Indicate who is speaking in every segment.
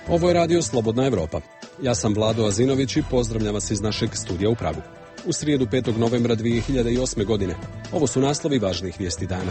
Speaker 1: Ovo je radio Slobodna Evropa. Ja sam Vlado Azinović i pozdravljam vas iz našeg studija u Pragu. U srijedu 5. novembra 2008. godine. Ovo su naslovi važnih vijesti dana.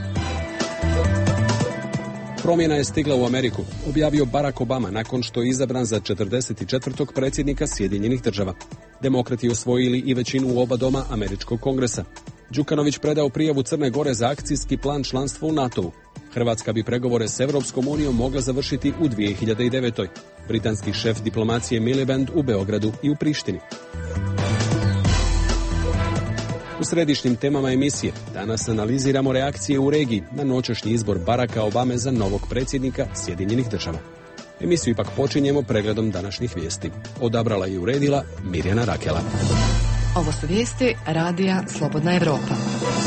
Speaker 1: Promjena je stigla u Ameriku, objavio Barack Obama nakon što je izabran za 44. predsjednika Sjedinjenih država. Demokrati osvojili i većinu u oba doma Američkog kongresa. Đukanović predao prijavu Crne Gore za akcijski plan članstva u NATO-u. Hrvatska bi pregovore s Europskom unijom mogla završiti u 2009. Britanski šef diplomacije Miliband u Beogradu i u Prištini. U središnjim temama emisije danas analiziramo reakcije u regiji na noćašnji izbor Baracka Obame za novog predsjednika Sjedinjenih država. Emisiju ipak počinjemo pregledom današnjih vijesti. Odabrala i uredila Mirjana Rakela.
Speaker 2: Ovo su vijesti radija Slobodna Evropa.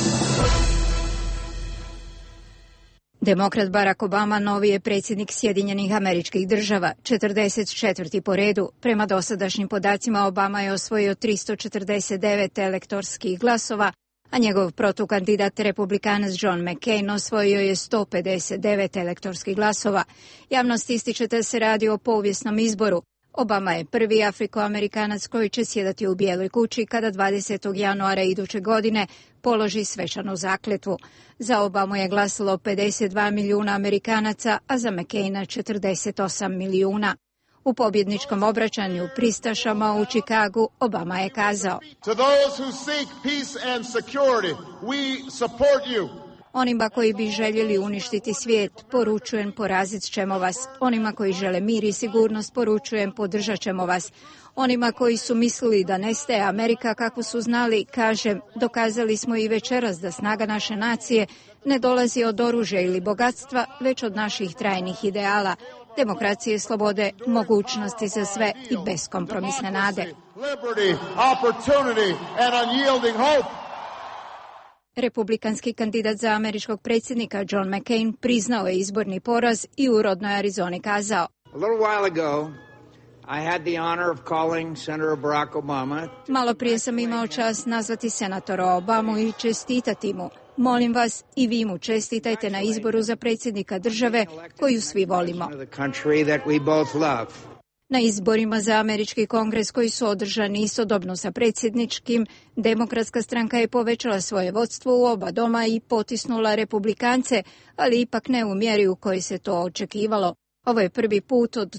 Speaker 3: Demokrat Barack Obama novi je predsjednik Sjedinjenih Američkih Država, 44. po redu. Prema dosadašnjim podacima Obama je osvojio 349 elektorskih glasova, a njegov protukandidat republikanac John McCain osvojio je 159 elektorskih glasova. Javnost ističe da se radi o povijesnom izboru. Obama je prvi Afrikoamerikanac koji će sjedati u Bijeloj kući kada 20. januara iduće godine položi svečanu zakletvu. Za Obamu je glasalo 52 milijuna Amerikanaca, a za McCaina 48 milijuna. U pobjedničkom obraćanju pristašama u Čikagu Obama je kazao: Onima koji bi željeli uništiti svijet, poručujem, porazit ćemo vas. Onima koji žele mir i sigurnost, poručujem, podržat ćemo vas. Onima koji su mislili da nestaje Amerika kako su znali, kažem, dokazali smo i večeras da snaga naše nacije ne dolazi od oružja ili bogatstva, već od naših trajnih ideala, demokracije, slobode, mogućnosti za sve i beskompromisne nade. Republikanski kandidat za američkog predsjednika John McCain priznao je izborni poraz i u rodnoj Arizoni kazao: Malo prije sam imao čast nazvati senatora Obamu i čestitati mu. Molim vas i vi mu čestitajte na izboru za predsjednika države koju svi volimo. Na izborima za američki kongres koji su održani istodobno sa predsjedničkim, Demokratska stranka je povećala svoje vodstvo u oba doma i potisnula republikance, ali ipak ne u mjeri u kojoj se to očekivalo. Ovo je prvi put od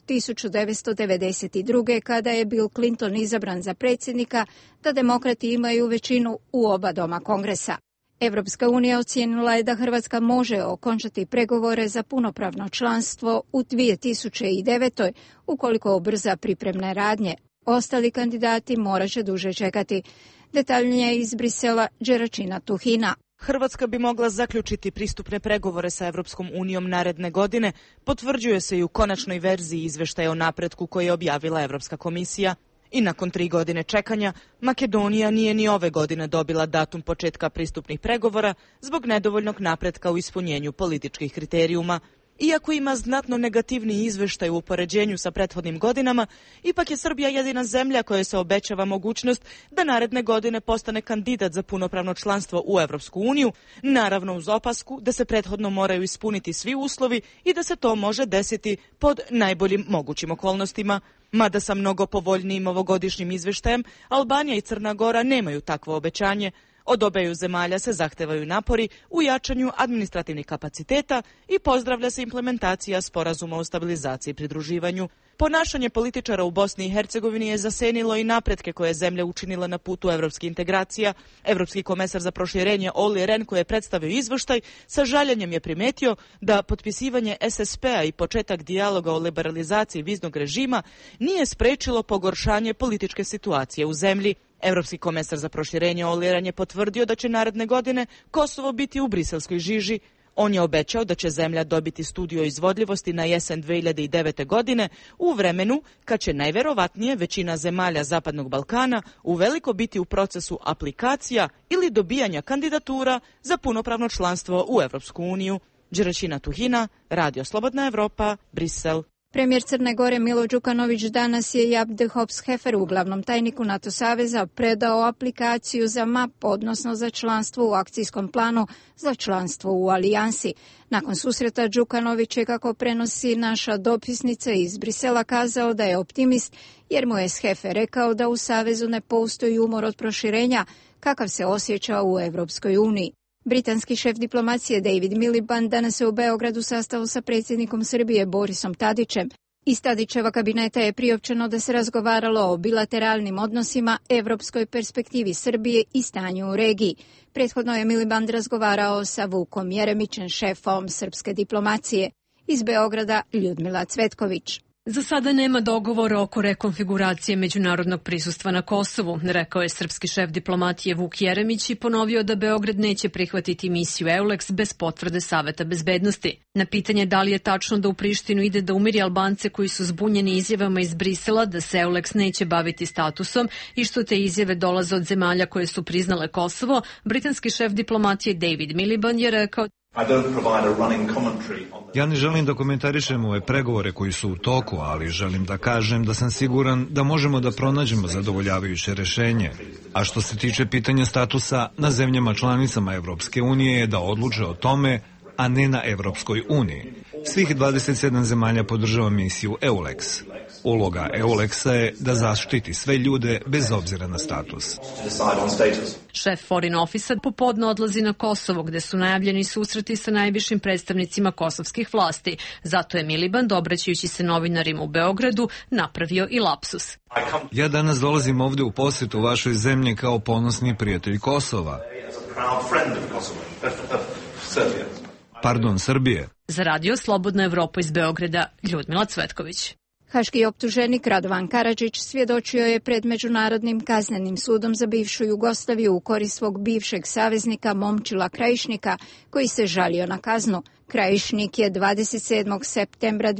Speaker 3: 1992. kada je Bill Clinton izabran za predsjednika da demokrati imaju većinu u oba doma kongresa. Evropska unija ocijenila je da Hrvatska može okončati pregovore za punopravno članstvo u 2009. ukoliko ubrza pripremne radnje. Ostali kandidati morat će duže čekati. Detaljnije iz Brisela, Đeračina Tuhina.
Speaker 4: Hrvatska bi mogla zaključiti pristupne pregovore sa Evropskom unijom naredne godine, potvrđuje se i u konačnoj verziji izveštaja o napretku koji je objavila Evropska komisija. I nakon 3 godine čekanja, Makedonija nije ni ove godine dobila datum početka pristupnih pregovora zbog nedovoljnog napretka u ispunjenju političkih kriterijuma. Iako ima znatno negativni izveštaj u upoređenju sa prethodnim godinama, ipak je Srbija jedina zemlja koja se obećava mogućnost da naredne godine postane kandidat za punopravno članstvo u Evropsku uniju, naravno uz opasku da se prethodno moraju ispuniti svi uslovi i da se to može desiti pod najboljim mogućim okolnostima. Mada sa mnogo povoljnijim ovogodišnjim izveštajem, Albanija i Crna Gora nemaju takvo obećanje. Od obaju zemalja se zahtevaju napori u jačanju administrativnih kapaciteta i pozdravlja se implementacija sporazuma o stabilizaciji i pridruživanju. Ponašanje političara u Bosni i Hercegovini je zasenilo i napretke koje je zemlja učinila na putu evropskih integracija. Evropski komesar za proširenje Olli Rehn, koji je predstavio izveštaj, sa žaljenjem je primetio da potpisivanje SSP-a i početak dijaloga o liberalizaciji viznog režima nije sprečilo pogoršanje političke situacije u zemlji. Evropski komesar za proširenje Olli Rehn je potvrdio da će naredne godine Kosovo biti u briselskoj žiži. On je obećao da će zemlja dobiti studiju o izvodljivosti na jesen 2009. godine u vremenu kad će najverovatnije većina zemalja Zapadnog Balkana uveliko biti u procesu aplikacija ili dobijanja kandidatura za punopravno članstvo u Evropsku uniju. Đeračina Tuhina, Radio Slobodna Evropa, Brisel.
Speaker 3: Premijer Crne Gore Milo Đukanović danas je Jabde Hops-Heferu, glavnom tajniku NATO saveza, predao aplikaciju za MAP, odnosno za članstvo u akcijskom planu za članstvo u alijansi. Nakon susreta Đukanović je, kako prenosi naša dopisnica iz Brisela, kazao da je optimist jer mu je Hefer rekao da u savezu ne postoji umor od proširenja kakav se osjeća u Evropskoj uniji. Britanski šef diplomacije David Miliband danas se u Beogradu sastao sa predsjednikom Srbije Borisom Tadićem. Iz Tadićeva kabineta je priopćeno da se razgovaralo o bilateralnim odnosima, evropskoj perspektivi Srbije i stanju u regiji. Prethodno je Miliband razgovarao sa Vukom Jeremićem, šefom srpske diplomacije. Iz Beograda Ljudmila Cvetković.
Speaker 5: Za sada nema dogovora oko rekonfiguracije međunarodnog prisustva na Kosovu, rekao je srpski šef diplomatije Vuk Jeremić i ponovio da Beograd neće prihvatiti misiju EULEX bez potvrde Saveta bezbednosti. Na pitanje da li je tačno da u Prištinu ide da umiri Albance koji su zbunjeni izjavama iz Brisela da se EULEX neće baviti statusom i što te izjave dolaze od zemalja koje su priznale Kosovo, britanski šef diplomatije David Miliband je rekao:
Speaker 6: Ja ne želim da komentarišem ove pregovore koji su u toku, ali želim da kažem da sam siguran da možemo da pronađemo zadovoljavajuće rešenje. A što se tiče pitanja statusa, na zemljama članicama Evropske unije je da odluče o tome, a ne na Evropskoj uniji. Svih 27 zemalja podržava misiju EULEX. Uloga EULEX-a je da zaštiti sve ljude bez obzira na status.
Speaker 5: Šef Foreign Office popodne odlazi na Kosovo, gde su najavljeni susreti sa najvišim predstavnicima kosovskih vlasti. Zato je Miliband, obraćajući se novinarima u Beogradu, napravio i lapsus.
Speaker 6: Ja danas dolazim ovde u posjetu vašoj zemlji kao ponosni prijatelj Kosova. Srbije.
Speaker 5: Za radio Slobodna Evropa iz Beograda, Ljudmila Cvetković.
Speaker 3: Haški optuženik Radovan Karadžić svjedočio je pred Međunarodnim kaznenim sudom za bivšu Jugoslaviju u korist svog bivšeg saveznika Momčila Krajišnika, koji se žalio na kaznu. Krajišnik je 27. septembra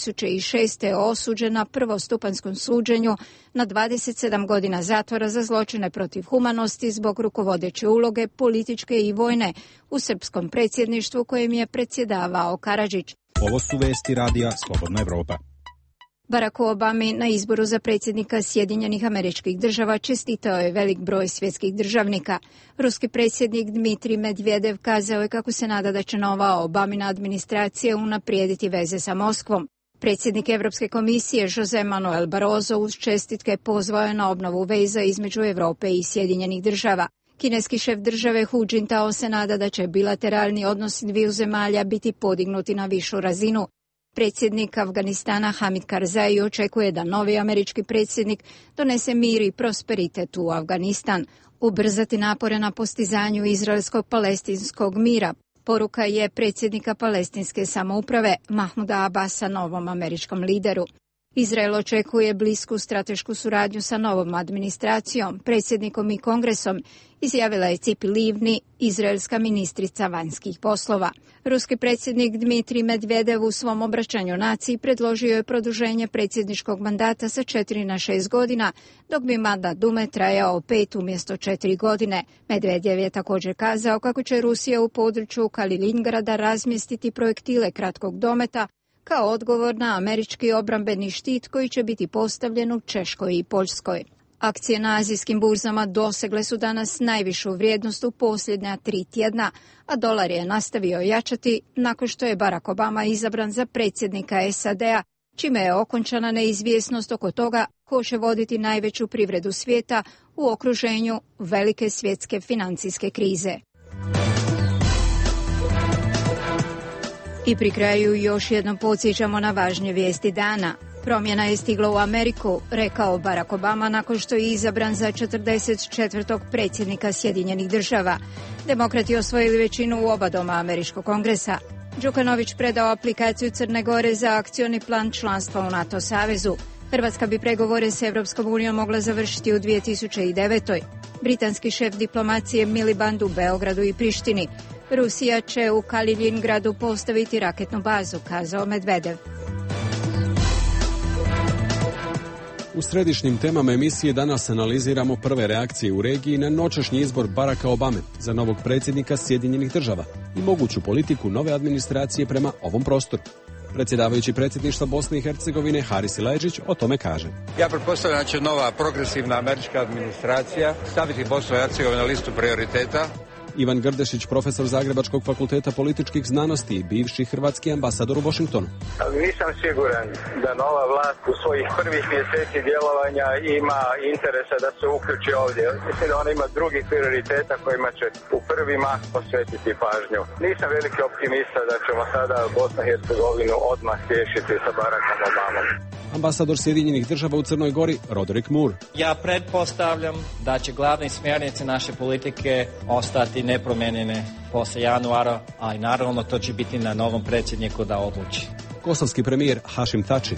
Speaker 3: 2006. osuđen na prvostupanskom suđenju na 27 godina zatvora za zločine protiv humanosti zbog rukovodeće uloge političke i vojne u srpskom predsjedništvu kojem je predsjedavao Karadžić.
Speaker 7: Ovo su vesti radija Slobodna Evropa.
Speaker 3: Barack Obama na izboru za predsjednika Sjedinjenih Američkih Država čestitao je velik broj svjetskih državnika. Ruski predsjednik Dmitrij Medvedev kazao je kako se nada da će nova Obamina administracija unaprijediti veze sa Moskvom. Predsjednik Evropske komisije Jose Manuel Barroso uz čestitke pozvao je na obnovu veza između Europe i Sjedinjenih Država. Kineski šef države Hu Jintao se nada da će bilateralni odnosi dviju zemalja biti podignuti na višu razinu. Predsjednik Afganistana Hamid Karzai očekuje da novi američki predsjednik donese mir i prosperitet u Afganistan, ubrzati napore na postizanju izraelsko-palestinskog mira. Poruka je predsjednika palestinske samouprave Mahmuda Abasa novom američkom lideru. Izrael očekuje blisku stratešku suradnju sa novom administracijom, predsjednikom i kongresom, izjavila je Cipi Livni, izraelska ministrica vanjskih poslova. Ruski predsjednik Dmitrij Medvedev u svom obraćanju naciji predložio je produženje predsjedničkog mandata sa 4 na 6 godina, dok bi mandat Dume trajao 5 umjesto 4 godine. Medvedev je također kazao kako će Rusija u području Kaliningrada razmjestiti projektile kratkog dometa kao odgovor na američki obrambeni štit koji će biti postavljen u Češkoj i Poljskoj. Akcije na azijskim burzama dosegle su danas najvišu vrijednost u posljednja 3 tjedna, a dolar je nastavio jačati nakon što je Barack Obama izabran za predsjednika SAD-a, čime je okončana neizvjesnost oko toga ko će voditi najveću privredu svijeta u okruženju velike svjetske financijske krize. I pri kraju još jednom podsjećamo na važnje vijesti dana. Promjena je stigla u Ameriku, rekao Barack Obama nakon što je izabran za 44. predsjednika Sjedinjenih Država. Demokrati osvojili većinu u oba doma američkog kongresa. Đukanović predao aplikaciju Crne Gore za akcioni plan članstva u NATO savezu. Hrvatska bi pregovore s Evropskom unijom mogla završiti u 2009. Britanski šef diplomacije Miliband u Beogradu i Prištini. Rusija će u Kaliningradu postaviti raketnu bazu, kazao Medvedev.
Speaker 1: U središnjim temama emisije danas analiziramo prve reakcije u regiji na noćašnji izbor Baracka Obame za novog predsjednika Sjedinjenih Država i moguću politiku nove administracije prema ovom prostoru. Predsjedavajući predsjedništva Bosne i Hercegovine Haris Silajdžić o tome kaže:
Speaker 8: Ja pretpostavljam da će nova progresivna američka administracija staviti Bosnu i Hercegovinu na listu prioriteta.
Speaker 1: Ivan Grdešić, profesor Zagrebačkog fakulteta političkih znanosti i bivši hrvatski ambasador u Washingtonu.
Speaker 9: Nisam siguran da nova vlast u svojih prvih mjeseci djelovanja ima interesa da se uključi ovdje. Mislim da ona ima drugih prioriteta kojima će u prvi mah posvetiti pažnju. Nisam veliki optimista da ćemo sada Bosnu i Hercegovinu odmah riješiti sa Barackom Obamom.
Speaker 1: Ambasador Sjedinjenih država u Crnoj Gori, Roderick Moore.
Speaker 10: Ja pretpostavljam da će glavne smjernice naše politike ostati nepromijenjene posle januara, a i naravno to će biti na novom predsjedniku da odluči.
Speaker 1: Kosovski premijer Hašim Tači.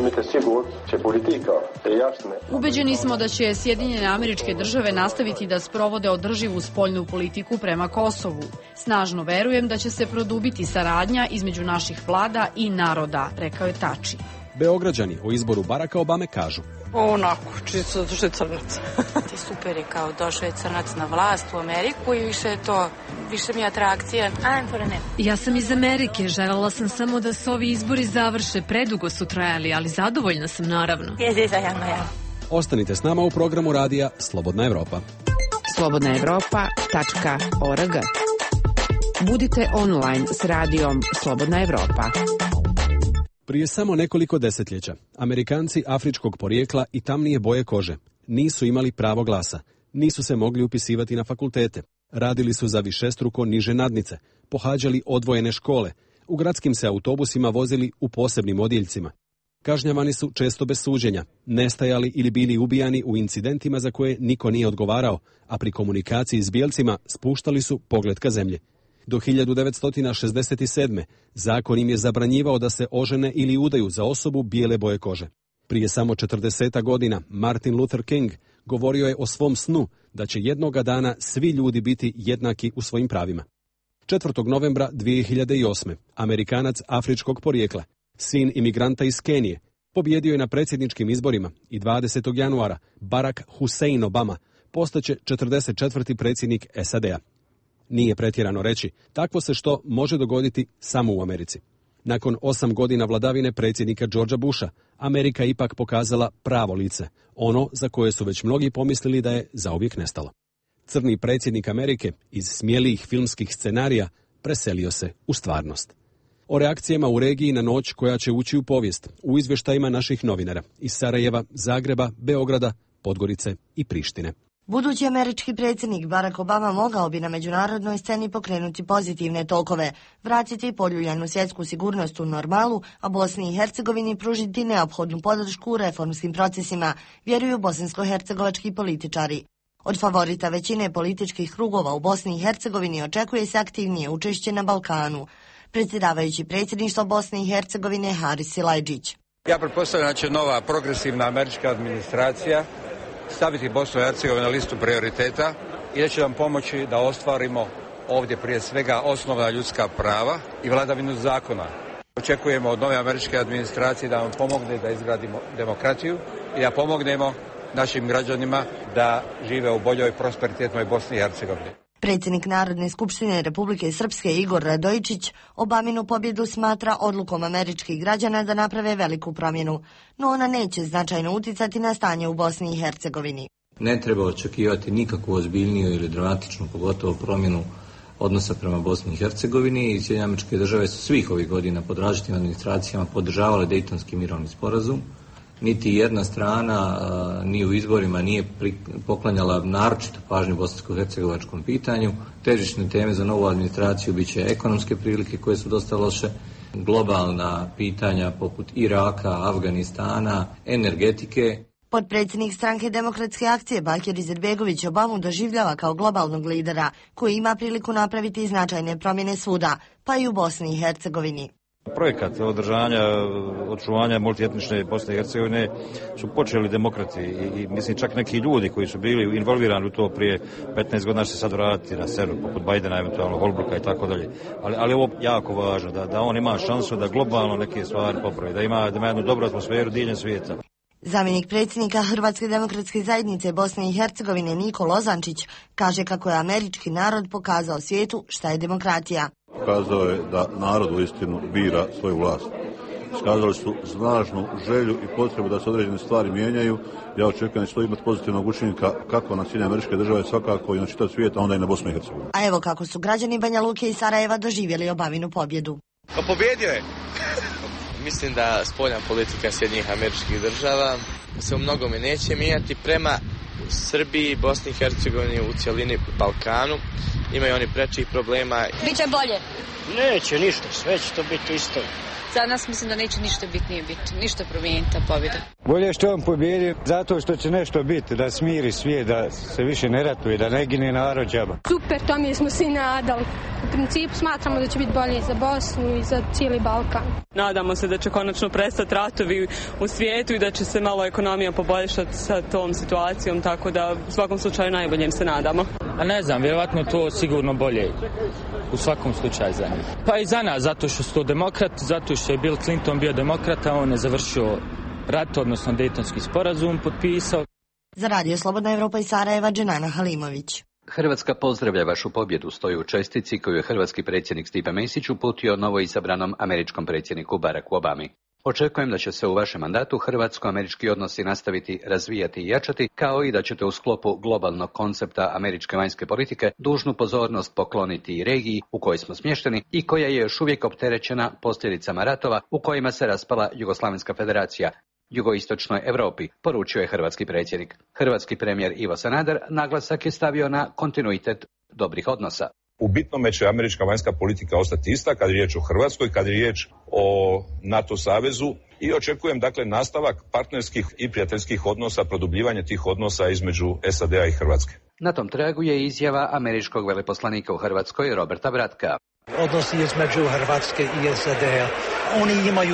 Speaker 11: Ubeđeni smo da će Sjedinjene Američke Države nastaviti da sprovode održivu spoljnu politiku prema Kosovu. Snažno verujem da će se produbiti saradnja između naših vlada i naroda, rekao je Tači.
Speaker 1: Beograđani o izboru Baracka Obame kažu:
Speaker 12: Onako, čisto zato što je crnac.
Speaker 13: Super je kao došao je crnac na vlast u Ameriku i više mi je atrakcija.
Speaker 5: Ja sam iz Amerike, željela sam samo da se ovi izbori završe, predugo su trajali, ali zadovoljna sam naravno.
Speaker 1: Ostanite s nama u programu radija Slobodna Evropa.
Speaker 2: slobodnaevropa.org. Budite online s radijom Slobodna Evropa.
Speaker 1: Prije samo nekoliko desetljeća, Amerikanci afričkog porijekla i tamnije boje kože nisu imali pravo glasa, nisu se mogli upisivati na fakultete, radili su za višestruko niže nadnice, pohađali odvojene škole, u gradskim se autobusima vozili u posebnim odjeljcima. Kažnjavani su često bez suđenja, nestajali ili bili ubijani u incidentima za koje niko nije odgovarao, a pri komunikaciji s bijelcima spuštali su pogled ka zemlji. Do 1967. zakon im je zabranjivao da se ožene ili udaju za osobu bijele boje kože. Prije samo 40 godina Martin Luther King govorio je o svom snu da će jednoga dana svi ljudi biti jednaki u svojim pravima. 4. novembra 2008. Amerikanac afričkog porijekla, sin imigranta iz Kenije, pobjedio je na predsjedničkim izborima i 20. januara Barack Hussein Obama postaće 44. predsjednik SAD-a. Nije pretjerano reći, takvo se što može dogoditi samo u Americi. Nakon 8 godina vladavine predsjednika Georgea Busha, Amerika ipak pokazala pravo lice, ono za koje su već mnogi pomislili da je zauvijek nestalo. Crni predsjednik Amerike iz smjelijih filmskih scenarija preselio se u stvarnost. O reakcijama u regiji na noć koja će ući u povijest, u izvještajima naših novinara iz Sarajeva, Zagreba, Beograda, Podgorice i Prištine.
Speaker 14: Budući američki predsjednik Barack Obama mogao bi na međunarodnoj sceni pokrenuti pozitivne tokove, vratiti poljuljanu svjetsku sigurnost u normalu, a Bosni i Hercegovini pružiti neophodnu podršku u reformskim procesima, vjeruju bosansko-hercegovački političari. Od favorita većine političkih krugova u Bosni i Hercegovini očekuje se aktivnije učešće na Balkanu. Predsjedavajući predsjedništvo Bosne i Hercegovine Haris Silajdžić.
Speaker 8: Ja pretpostavljam da će nova progresivna američka administracija staviti Bosnu i Hercegovinu na listu prioriteta i da će nam pomoći da ostvarimo ovdje prije svega osnovna ljudska prava i vladavinu zakona. Očekujemo od nove američke administracije da nam pomogne da izgradimo demokratiju i da pomognemo našim građanima da žive u boljoj prosperitetnoj Bosni i Hercegovini.
Speaker 14: Predsjednik Narodne skupštine Republike Srpske Igor Radojičić Obaminu pobjedu smatra odlukom američkih građana da naprave veliku promjenu, no ona neće značajno uticati na stanje u Bosni i Hercegovini.
Speaker 15: Ne treba očekivati nikakvu ozbiljniju ili dramatičnu, pogotovo promjenu odnosa prema Bosni i Hercegovini, i Sjedinjene Američke Države su svih ovih godina pod različitim administracijama podržavale Dejtonski mirovni sporazum. Niti jedna strana ni u izborima nije poklanjala naročitu pažnju bosansko-hercegovačkom pitanju. Težišne teme za novu administraciju bit će ekonomske prilike koje su dosta loše, globalna pitanja poput Iraka, Afganistana, energetike.
Speaker 14: Potpredsjednik stranke Demokratske akcije Bakir Izetbegović Obamu doživljava kao globalnog lidera koji ima priliku napraviti značajne promjene svuda, pa i u Bosni i Hercegovini.
Speaker 16: Projekat održanja, očuvanja multietnične Bosne i Hercegovine su počeli demokrati i mislim čak neki ljudi koji su bili involvirani u to prije 15 godina će se sad vratiti na scenu, poput Bajdena, eventualno Holbrooka i tako dalje. Ali ovo jako važno, da on ima šansu da globalno neke stvari popravi, da ima jednu dobru atmosferu diljem svijeta.
Speaker 14: Zamjenik predsjednika Hrvatske demokratske zajednice Bosne i Hercegovine Niko Lozančić kaže kako je američki narod pokazao svijetu šta je demokratija.
Speaker 17: Pokazao je da narod uistinu bira svoju vlast. iskazali su snažnu želju i potrebu da se određene stvari mijenjaju. Ja očekujem da će to imati pozitivnog učinka kako na Sjedinjene Američke Države, svakako i na čitav svijet, a onda i na Bosnu i Hercegovinu.
Speaker 14: A evo kako su građani Banja Luke i Sarajeva doživjeli Obaminu pobjedu.
Speaker 18: Pa pobjedio je! Mislim da spoljna politika Sjedinjenih Američkih Država se u mnogome neće mijenjati prema Srbiji, Bosni i Hercegovini, u cjelini Balkanu. Imaju oni prečih problema.
Speaker 19: Biće bolje?
Speaker 20: Neće ništa, sve će to biti isto.
Speaker 19: Za nas mislim da neće ništa bitnije biti, ništa promijeniti ta pobjeda.
Speaker 21: Bolje što on pobjedi zato što će nešto biti, da smiri svijet, da se više ne ratuje, da ne gine narod džaba.
Speaker 22: Super, to mi smo svi nadali. U principu smatramo da će biti bolje za Bosnu i za cijeli Balkan.
Speaker 23: Nadamo se da će konačno prestati ratovi u svijetu i da će se malo ekonomija poboljšati sa tom situacijom, tako da u svakom slučaju najboljem se nadamo.
Speaker 24: A ne znam, vjerovatno to sigurno bolje u svakom slučaju za njih. Pa i za nas, zato što su to demokrati, zato što je Bill Clinton bio demokrata, on je završio rat, odnosno Dejtonski sporazum potpisao.
Speaker 14: Za Radio Slobodna Evropa iz Sarajeva, Dženana Halimović.
Speaker 25: Hrvatska pozdravlja vašu pobjedu, stoji u čestitci koju je hrvatski predsjednik Stipe Mesić uputio novoizabranom američkom predsjedniku Baracku Obami. Očekujem da će se u vašem mandatu hrvatsko-američki odnosi nastaviti razvijati i jačati, kao i da ćete u sklopu globalnog koncepta američke vanjske politike dužnu pozornost pokloniti i regiji u kojoj smo smješteni i koja je još uvijek opterećena posljedicama ratova u kojima se raspala Jugoslavenska federacija, jugoistočnoj Europi, poručio je hrvatski predsjednik. Hrvatski premijer Ivo Sanader naglasak je stavio na kontinuitet dobrih odnosa.
Speaker 26: U bitnome će američka vanjska politika ostati ista kad je riječ o Hrvatskoj, kad je riječ o NATO savezu i očekujem dakle nastavak partnerskih i prijateljskih odnosa, produbljivanje tih odnosa između SAD-a i Hrvatske.
Speaker 25: Na tom tragu je izjava američkog veleposlanika u Hrvatskoj Roberta Bratka.
Speaker 27: Odnosi između Hrvatske i SAD-a, oni imaju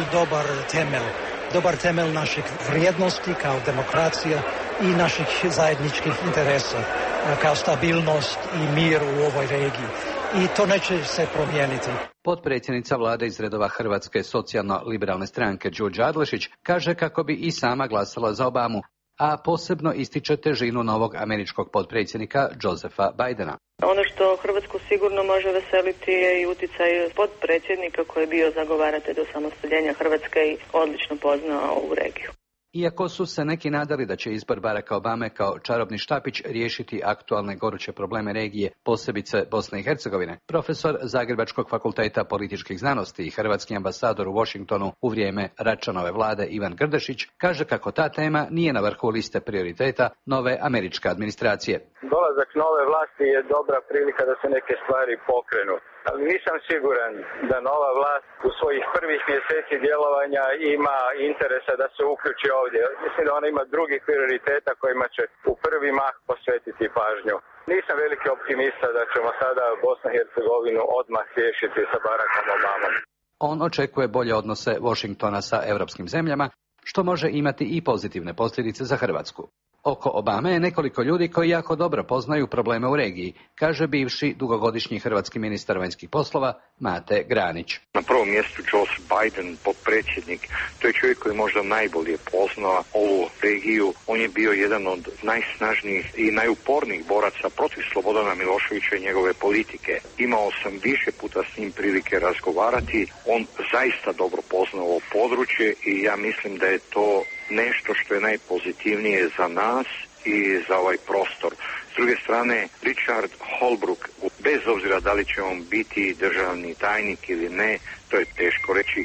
Speaker 27: dobar temelj naših vrijednosti kao demokracija i naših zajedničkih interesa kao stabilnost i mir u ovoj regiji. I to neće se promijeniti.
Speaker 25: Potpredsjednica vlade iz redova Hrvatske socijalno-liberalne stranke Đurđa Adlešić kaže kako bi i sama glasala za Obamu, a posebno ističe težinu novog američkog potpredsjednika Josepha Bidena.
Speaker 28: Ono što Hrvatsku sigurno može veseliti je i utjecaj potpredsjednika koji je bio zagovaratelj osamostaljenja Hrvatske i odlično poznao ovu regiju.
Speaker 25: Iako su se neki nadali da će izbor Baracka Obame kao čarobni štapić riješiti aktualne goruće probleme regije, posebice Bosne i Hercegovine, profesor Zagrebačkog fakulteta političkih znanosti i hrvatski ambasador u Washingtonu u vrijeme Račanove vlade Ivan Grdešić kaže kako ta tema nije na vrhu liste prioriteta nove američke administracije.
Speaker 9: Dolazak nove vlasti je dobra prilika da se neke stvari pokrenu. Ali nisam siguran da nova vlast u svojih prvih mjeseci djelovanja ima interesa da se uključi ovdje. Mislim da ona ima drugih prioriteta kojima će u prvi mah posvetiti pažnju. Nisam veliki optimista da ćemo sada Bosnu i Hercegovinu odmah riješiti sa Barackom Obamom.
Speaker 25: On očekuje bolje odnose Washingtona sa europskim zemljama, što može imati i pozitivne posljedice za Hrvatsku. Oko Obame je nekoliko ljudi koji jako dobro poznaju probleme u regiji, kaže bivši dugogodišnji hrvatski ministar vanjskih poslova Mate Granić.
Speaker 29: Na prvom mjestu Joseph Biden, potpredsjednik, to je čovjek koji možda najbolje poznao ovu regiju. On je bio jedan od najsnažnijih i najupornijih boraca protiv Slobodana Miloševića i njegove politike. Imao sam više puta s njim prilike razgovarati. On zaista dobro poznao ovo područje i ja mislim da je to nešto što je najpozitivnije za nas i za ovaj prostor. S druge strane, Richard Holbrooke, bez obzira da li će on biti državni tajnik ili ne, to je teško reći,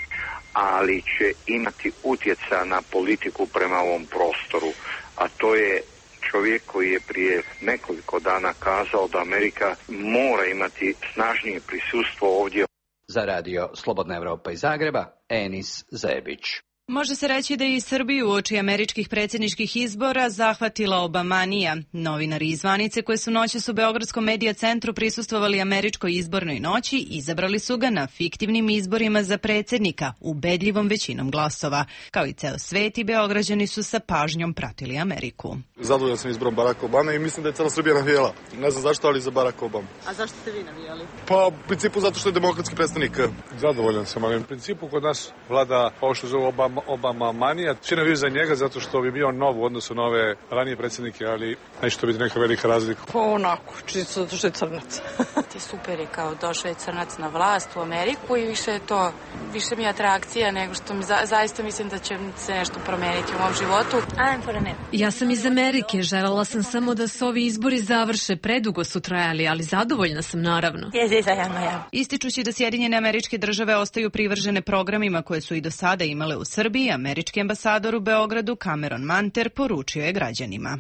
Speaker 29: ali će imati utjecaja na politiku prema ovom prostoru. A to je čovjek koji je prije nekoliko dana kazao da Amerika mora imati snažnije prisustvo ovdje.
Speaker 25: Za radio Slobodna Evropa iz Zagreba, Enis Zebić.
Speaker 4: Može se reći da je i Srbiju uoči američkih predsjedničkih izbora zahvatila Obamanija. Novinari iz zvanice koji su noćas u Beogradskom medija centru prisustvovali američkoj izbornoj noći izabrali su ga na fiktivnim izborima za predsjednika ubedljivom većinom glasova. Kao i ceo svet i Beograđani su sa pažnjom pratili Ameriku.
Speaker 30: Zadovoljan sam izborom Baracka Obame i mislim da je cijela Srbija navijala. Ne znam zašto, ali za Baracka Obama.
Speaker 11: A zašto ste vi navijali?
Speaker 30: Pa u principu zato što je demokratski predstavnik. Zadovoljan sam, ali u principu kod nas vlada ovo što zove
Speaker 1: Obama manija. Svi naviju za njega zato što bi bio nov u odnosu na ove ranije predsjednike, ali neće to biti neka velika razlika.
Speaker 2: Pa onako, čisto zato što je crnac.
Speaker 3: Super je kao došao je crnac na vlast u Ameriku i više mi je atrakcija nego što mi zaista mislim da će se nešto promeniti u mom životu.
Speaker 5: Ja sam iz Amerike, želela sam samo da se ovi izbori završe, predugo su trajali, ali zadovoljna sam naravno.
Speaker 6: Ističući da Sjedinjene Američke Države ostaju privržene programima koje su i do sada imale u Srbiji, američki ambasador u Beogradu Cameron Manter poručio je građanima.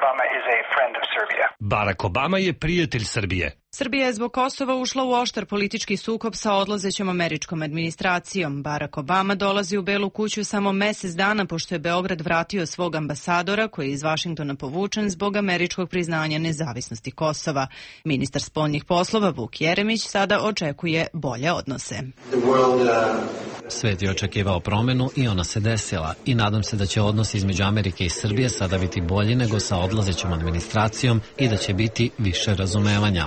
Speaker 7: Barack Obama je prijatelj Srbije.
Speaker 6: Srbija je zbog Kosova ušla u oštar politički sukob sa odlazećom američkom administracijom. Barack Obama dolazi u Belu kuću samo mesec dana pošto je Beograd vratio svog ambasadora koji je iz Vašingtona povučen zbog američkog priznanja nezavisnosti Kosova. Ministar spoljnih poslova Vuk Jeremić sada očekuje bolje odnose.
Speaker 8: Svet je očekivao promenu i ona se desila i nadam se da će odnos između Amerike i Srbije sada biti bolji nego sa odlazećom administracijom i da će biti više razumevanja.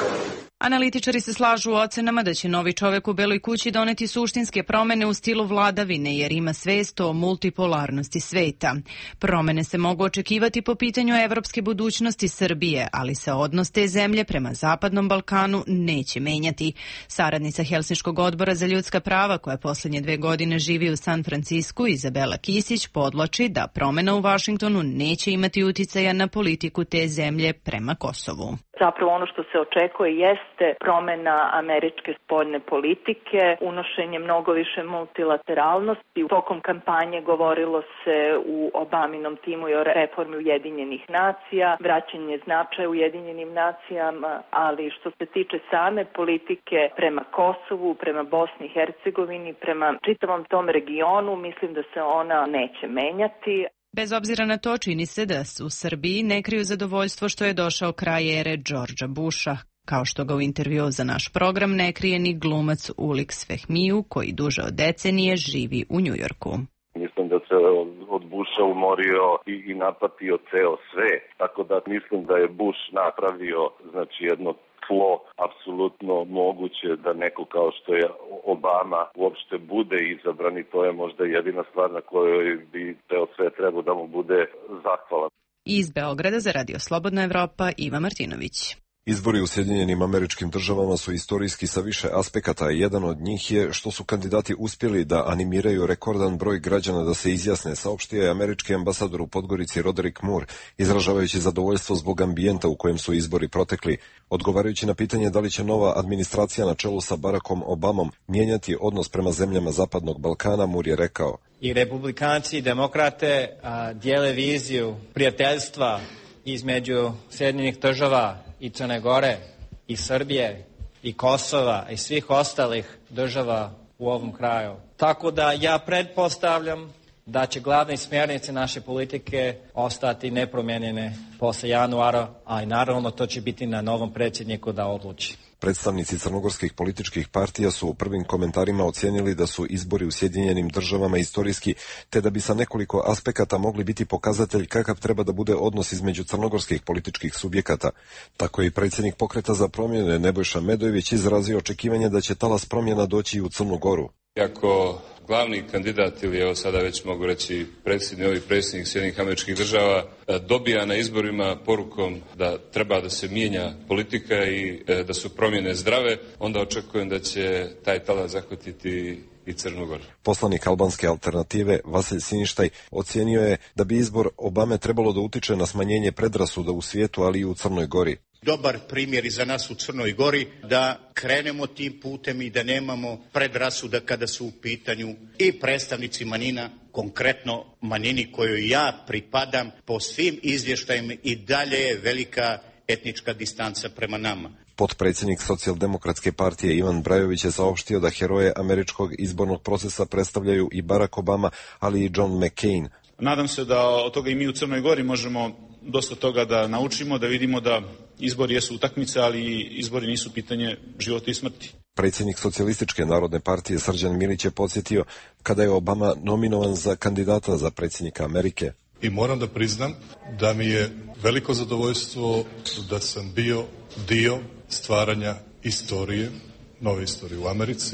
Speaker 6: Analitičari se slažu u ocenama da će novi čovek u Beloj kući doneti suštinske promene u stilu vladavine jer ima svest o multipolarnosti sveta. Promene se mogu očekivati po pitanju evropske budućnosti Srbije, ali se odnos te zemlje prema Zapadnom Balkanu neće menjati. Saradnica Helsinškog odbora za ljudska prava koja posljednje 2 godine živi u San Francisku, Izabela Kisić, podvlači da promena u Vašingtonu neće imati uticaja na politiku te zemlje prema Kosovu.
Speaker 28: Zapravo ono što se očekuje jeste promena američke spoljne politike, unošenje mnogo više multilateralnosti. Tokom kampanje govorilo se u Obaminom timu i o reformi Ujedinjenih nacija, vraćanje značaja Ujedinjenim nacijama, ali što se tiče same politike prema Kosovu, prema Bosni i Hercegovini, prema čitavom tom regionu, mislim da se ona neće menjati.
Speaker 6: Bez obzira na to, čini se da u Srbiji ne kriju zadovoljstvo što je došao kraj ere Georgea Busha, kao što ga u intervjuu za naš program ne krije ni glumac Ulix Fehmiju, koji duže od decenije živi u Njujorku.
Speaker 10: Mislim da se od Busha umorio i napatio ceo svet, tako da mislim da je Bush napravio jedno tlo apsolutno moguće da neko kao što je Obama uopšte bude izabran i to je možda jedina stvar na kojoj bi ceo svet trebao da mu bude zahvalan.
Speaker 6: Iz Beograda za Radio Slobodna Evropa, Iva Martinović.
Speaker 12: Izbori u Sjedinjenim Američkim Državama su istorijski sa više aspekata, a jedan od njih je što su kandidati uspjeli da animiraju rekordan broj građana da se izjasne, saopštio je američki ambasador u Podgorici Roderick Moore, izražavajući zadovoljstvo zbog ambijenta u kojem su izbori protekli. Odgovarajući na pitanje da li će nova administracija na čelu sa Barackom Obamom mijenjati odnos prema zemljama Zapadnog Balkana, Moore je rekao:
Speaker 13: I republikanci i demokrate dijele viziju prijateljstva između Sjedinjenih Država i Crne Gore, i Srbije, i Kosova, i svih ostalih država u ovom kraju. Tako da ja pretpostavljam da će glavne smjernice naše politike ostati nepromijenjene posle januara, a i naravno to će biti na novom predsjedniku da odluči.
Speaker 12: Predstavnici crnogorskih političkih partija su u prvim komentarima ocijenili da su izbori u Sjedinjenim Državama istorijski, te da bi sa nekoliko aspekata mogli biti pokazatelj kakav treba da bude odnos između crnogorskih političkih subjekata. Tako je i predsjednik Pokreta za promjene Nebojša Medojević izrazio očekivanje da će talas promjena doći i u Crnu Goru.
Speaker 31: Ako glavni kandidat ili evo sada već mogu reći predsjednik Sjedinjenih Američkih Država dobija na izborima porukom da treba da se mijenja politika i da su promjene zdrave, onda očekujem da će taj talas zahvatiti i Crnu Goru.
Speaker 12: Poslanik albanske alternative Vasilj Siništaj ocijenio je da bi izbor Obame trebalo da utiče na smanjenje predrasuda u svijetu, ali i u Crnoj Gori.
Speaker 32: Dobar primjer i za nas u Crnoj Gori da krenemo tim putem i da nemamo predrasuda kada su u pitanju i predstavnici manjina, konkretno manjini kojoj ja pripadam, po svim izvještajima i dalje je velika etnička distanca prema nama.
Speaker 12: Potpredsjednik Socijaldemokratske partije Ivan Brajović je saopštio da heroje američkog izbornog procesa predstavljaju i Barack Obama, ali i John McCain.
Speaker 33: Nadam se da od toga i mi u Crnoj Gori možemo dosta toga da naučimo, da vidimo da izbori jesu utakmice, ali izbori nisu pitanje života i smrti.
Speaker 12: Predsjednik Socijalističke narodne partije Srđan Milić je podsjetio kada je Obama nominovan za kandidata za predsjednika Amerike.
Speaker 34: I moram da priznam da mi je veliko zadovoljstvo da sam bio dio stvaranja istorije, nove istorije u Americi.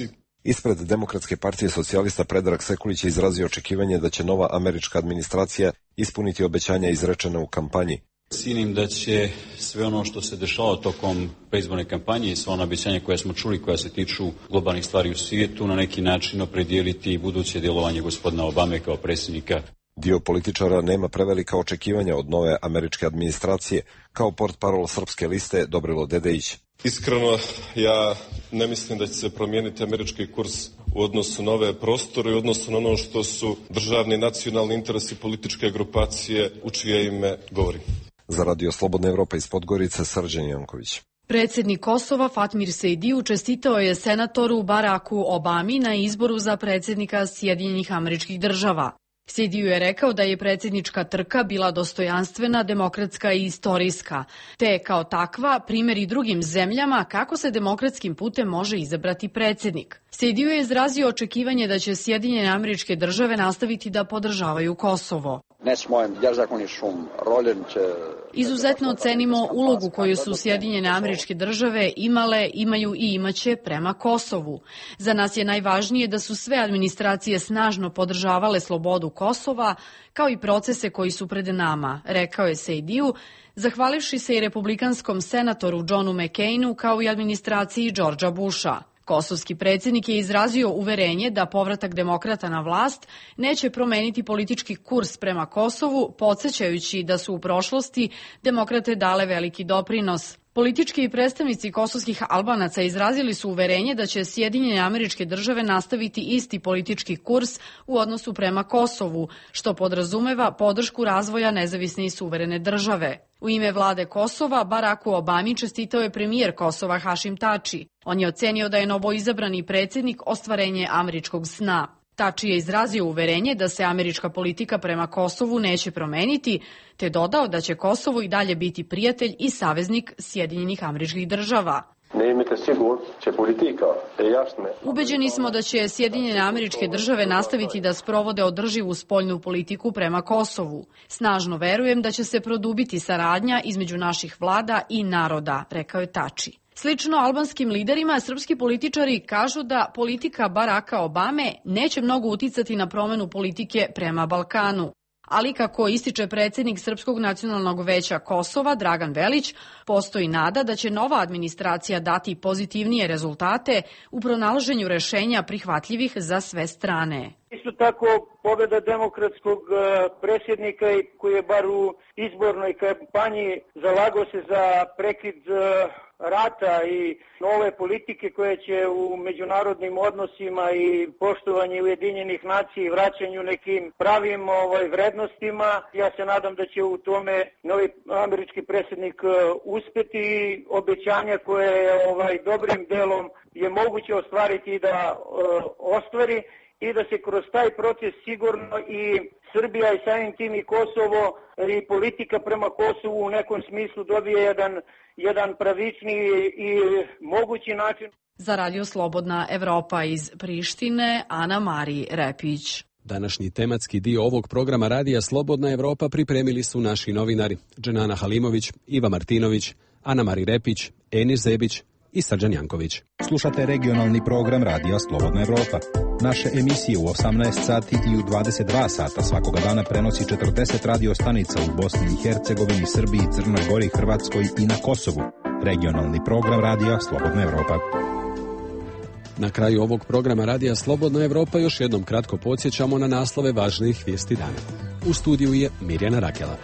Speaker 12: Ispred Demokratske partije socijalista Predrag Sekulić je izrazio očekivanje da će nova američka administracija ispuniti obećanja izrečene u kampanji.
Speaker 9: Cijenim da će sve ono što se dešavalo tokom predizborne kampanje i sva ona obećanja koja smo čuli, koja se tiču globalnih stvari u svijetu, na neki način opredijeliti buduće djelovanje gospodina Obame kao predsjednika.
Speaker 12: Dio političara nema prevelika očekivanja od nove američke administracije, kao portparol Srpske liste Dobrilo Dedejić.
Speaker 34: Iskreno, ja ne mislim da će se promijeniti američki kurs u odnosu na ove prostore i u odnosu na ono što su državni nacionalni interesi političke grupacije u čije ime govorim.
Speaker 12: Za Radio Slobodna Evropa iz Podgorice, Srđan Janković.
Speaker 11: Predsjednik Kosova Fatmir Sejdiju čestitao je senatoru Baracku Obami na izboru za predsjednika Sjedinjenih Američkih Država. Sejdiju je rekao da je predsjednička trka bila dostojanstvena, demokratska i istorijska, te je kao takva primjer i drugim zemljama kako se demokratskim putem može izabrati predsjednik. Sejdiju je izrazio očekivanje da će Sjedinjene Američke Države nastaviti da podržavaju Kosovo. Izuzetno cenimo ulogu koju su Sjedinjene Američke Države imale, imaju i imaće prema Kosovu. Za nas je najvažnije da su sve administracije snažno podržavale slobodu Kosova, kao i procese koji su pred nama, rekao je Sejdiju, zahvalivši se i republikanskom senatoru Johnu McCainu kao i administraciji Georgea Busha. Kosovski predsjednik je izrazio uverenje da povratak demokrata na vlast neće promeniti politički kurs prema Kosovu, podsjećajući da su u prošlosti demokrate dale veliki doprinos. Politički predstavnici kosovskih Albanaca izrazili su uverenje da će Sjedinjene Američke Države nastaviti isti politički kurs u odnosu prema Kosovu, što podrazumeva podršku razvoja nezavisne i suverene države. U ime vlade Kosova, Baracku Obami čestitao je premijer Kosova Hašim Tači. On je ocenio da je novoizabrani predsjednik ostvarenje američkog sna. Tači je izrazio uverenje da se američka politika prema Kosovu neće promeniti, te dodao da će Kosovo i dalje biti prijatelj i saveznik Sjedinjenih Američkih Država. Ubeđeni smo da će Sjedinjene Američke Države nastaviti da sprovode održivu spoljnu politiku prema Kosovu. Snažno verujem da će se produbiti saradnja između naših vlada i naroda, rekao je Tači. Slično albanskim liderima, srpski političari kažu da politika Baracka Obame neće mnogo uticati na promjenu politike prema Balkanu. Ali kako ističe predsjednik Srpskog nacionalnog veća Kosova, Dragan Velić, postoji nada da će nova administracija dati pozitivnije rezultate u pronalaženju rešenja prihvatljivih za sve strane.
Speaker 14: Isto tako, pobjeda demokratskog predsjednika koji je bar u izbornoj kampanji zalagao se za prekid rata i nove politike koje će u međunarodnim odnosima i poštovanju Ujedinjenih nacija i vraćanju nekim pravim vrednostima. Ja se nadam da će u tome novi američki predsjednik uspjeti i obećanja koje dobrim delom je moguće ostvariti i da ostvari i da se kroz taj proces sigurno i Srbija i samim tim i Kosovo i politika prema Kosovu u nekom smislu dobije jedan pravičniji i mogući način.
Speaker 11: Za Radio Slobodna Evropa iz Prištine, Ana Mari Repić.
Speaker 15: Današnji tematski dio ovog programa Radija Slobodna Evropa pripremili su naši novinari Dženana Halimović, Iva Martinović, Ana Mari Repić, Enis Zebić i Srđan Janković.
Speaker 16: Slušate regionalni program Radija Slobodna Evropa. Naše emisije u 18 sati i u 22 sata svakoga dana prenosi 40 radio stanica u Bosni i Hercegovini, Srbiji, Crnoj Gori, Hrvatskoj i na Kosovu. Regionalni program Radija Slobodna Evropa.
Speaker 15: Na kraju ovog programa Radija Slobodna Evropa još jednom kratko podsjećamo na naslove važnijih vijesti dana. U studiju je Mirjana Rakela.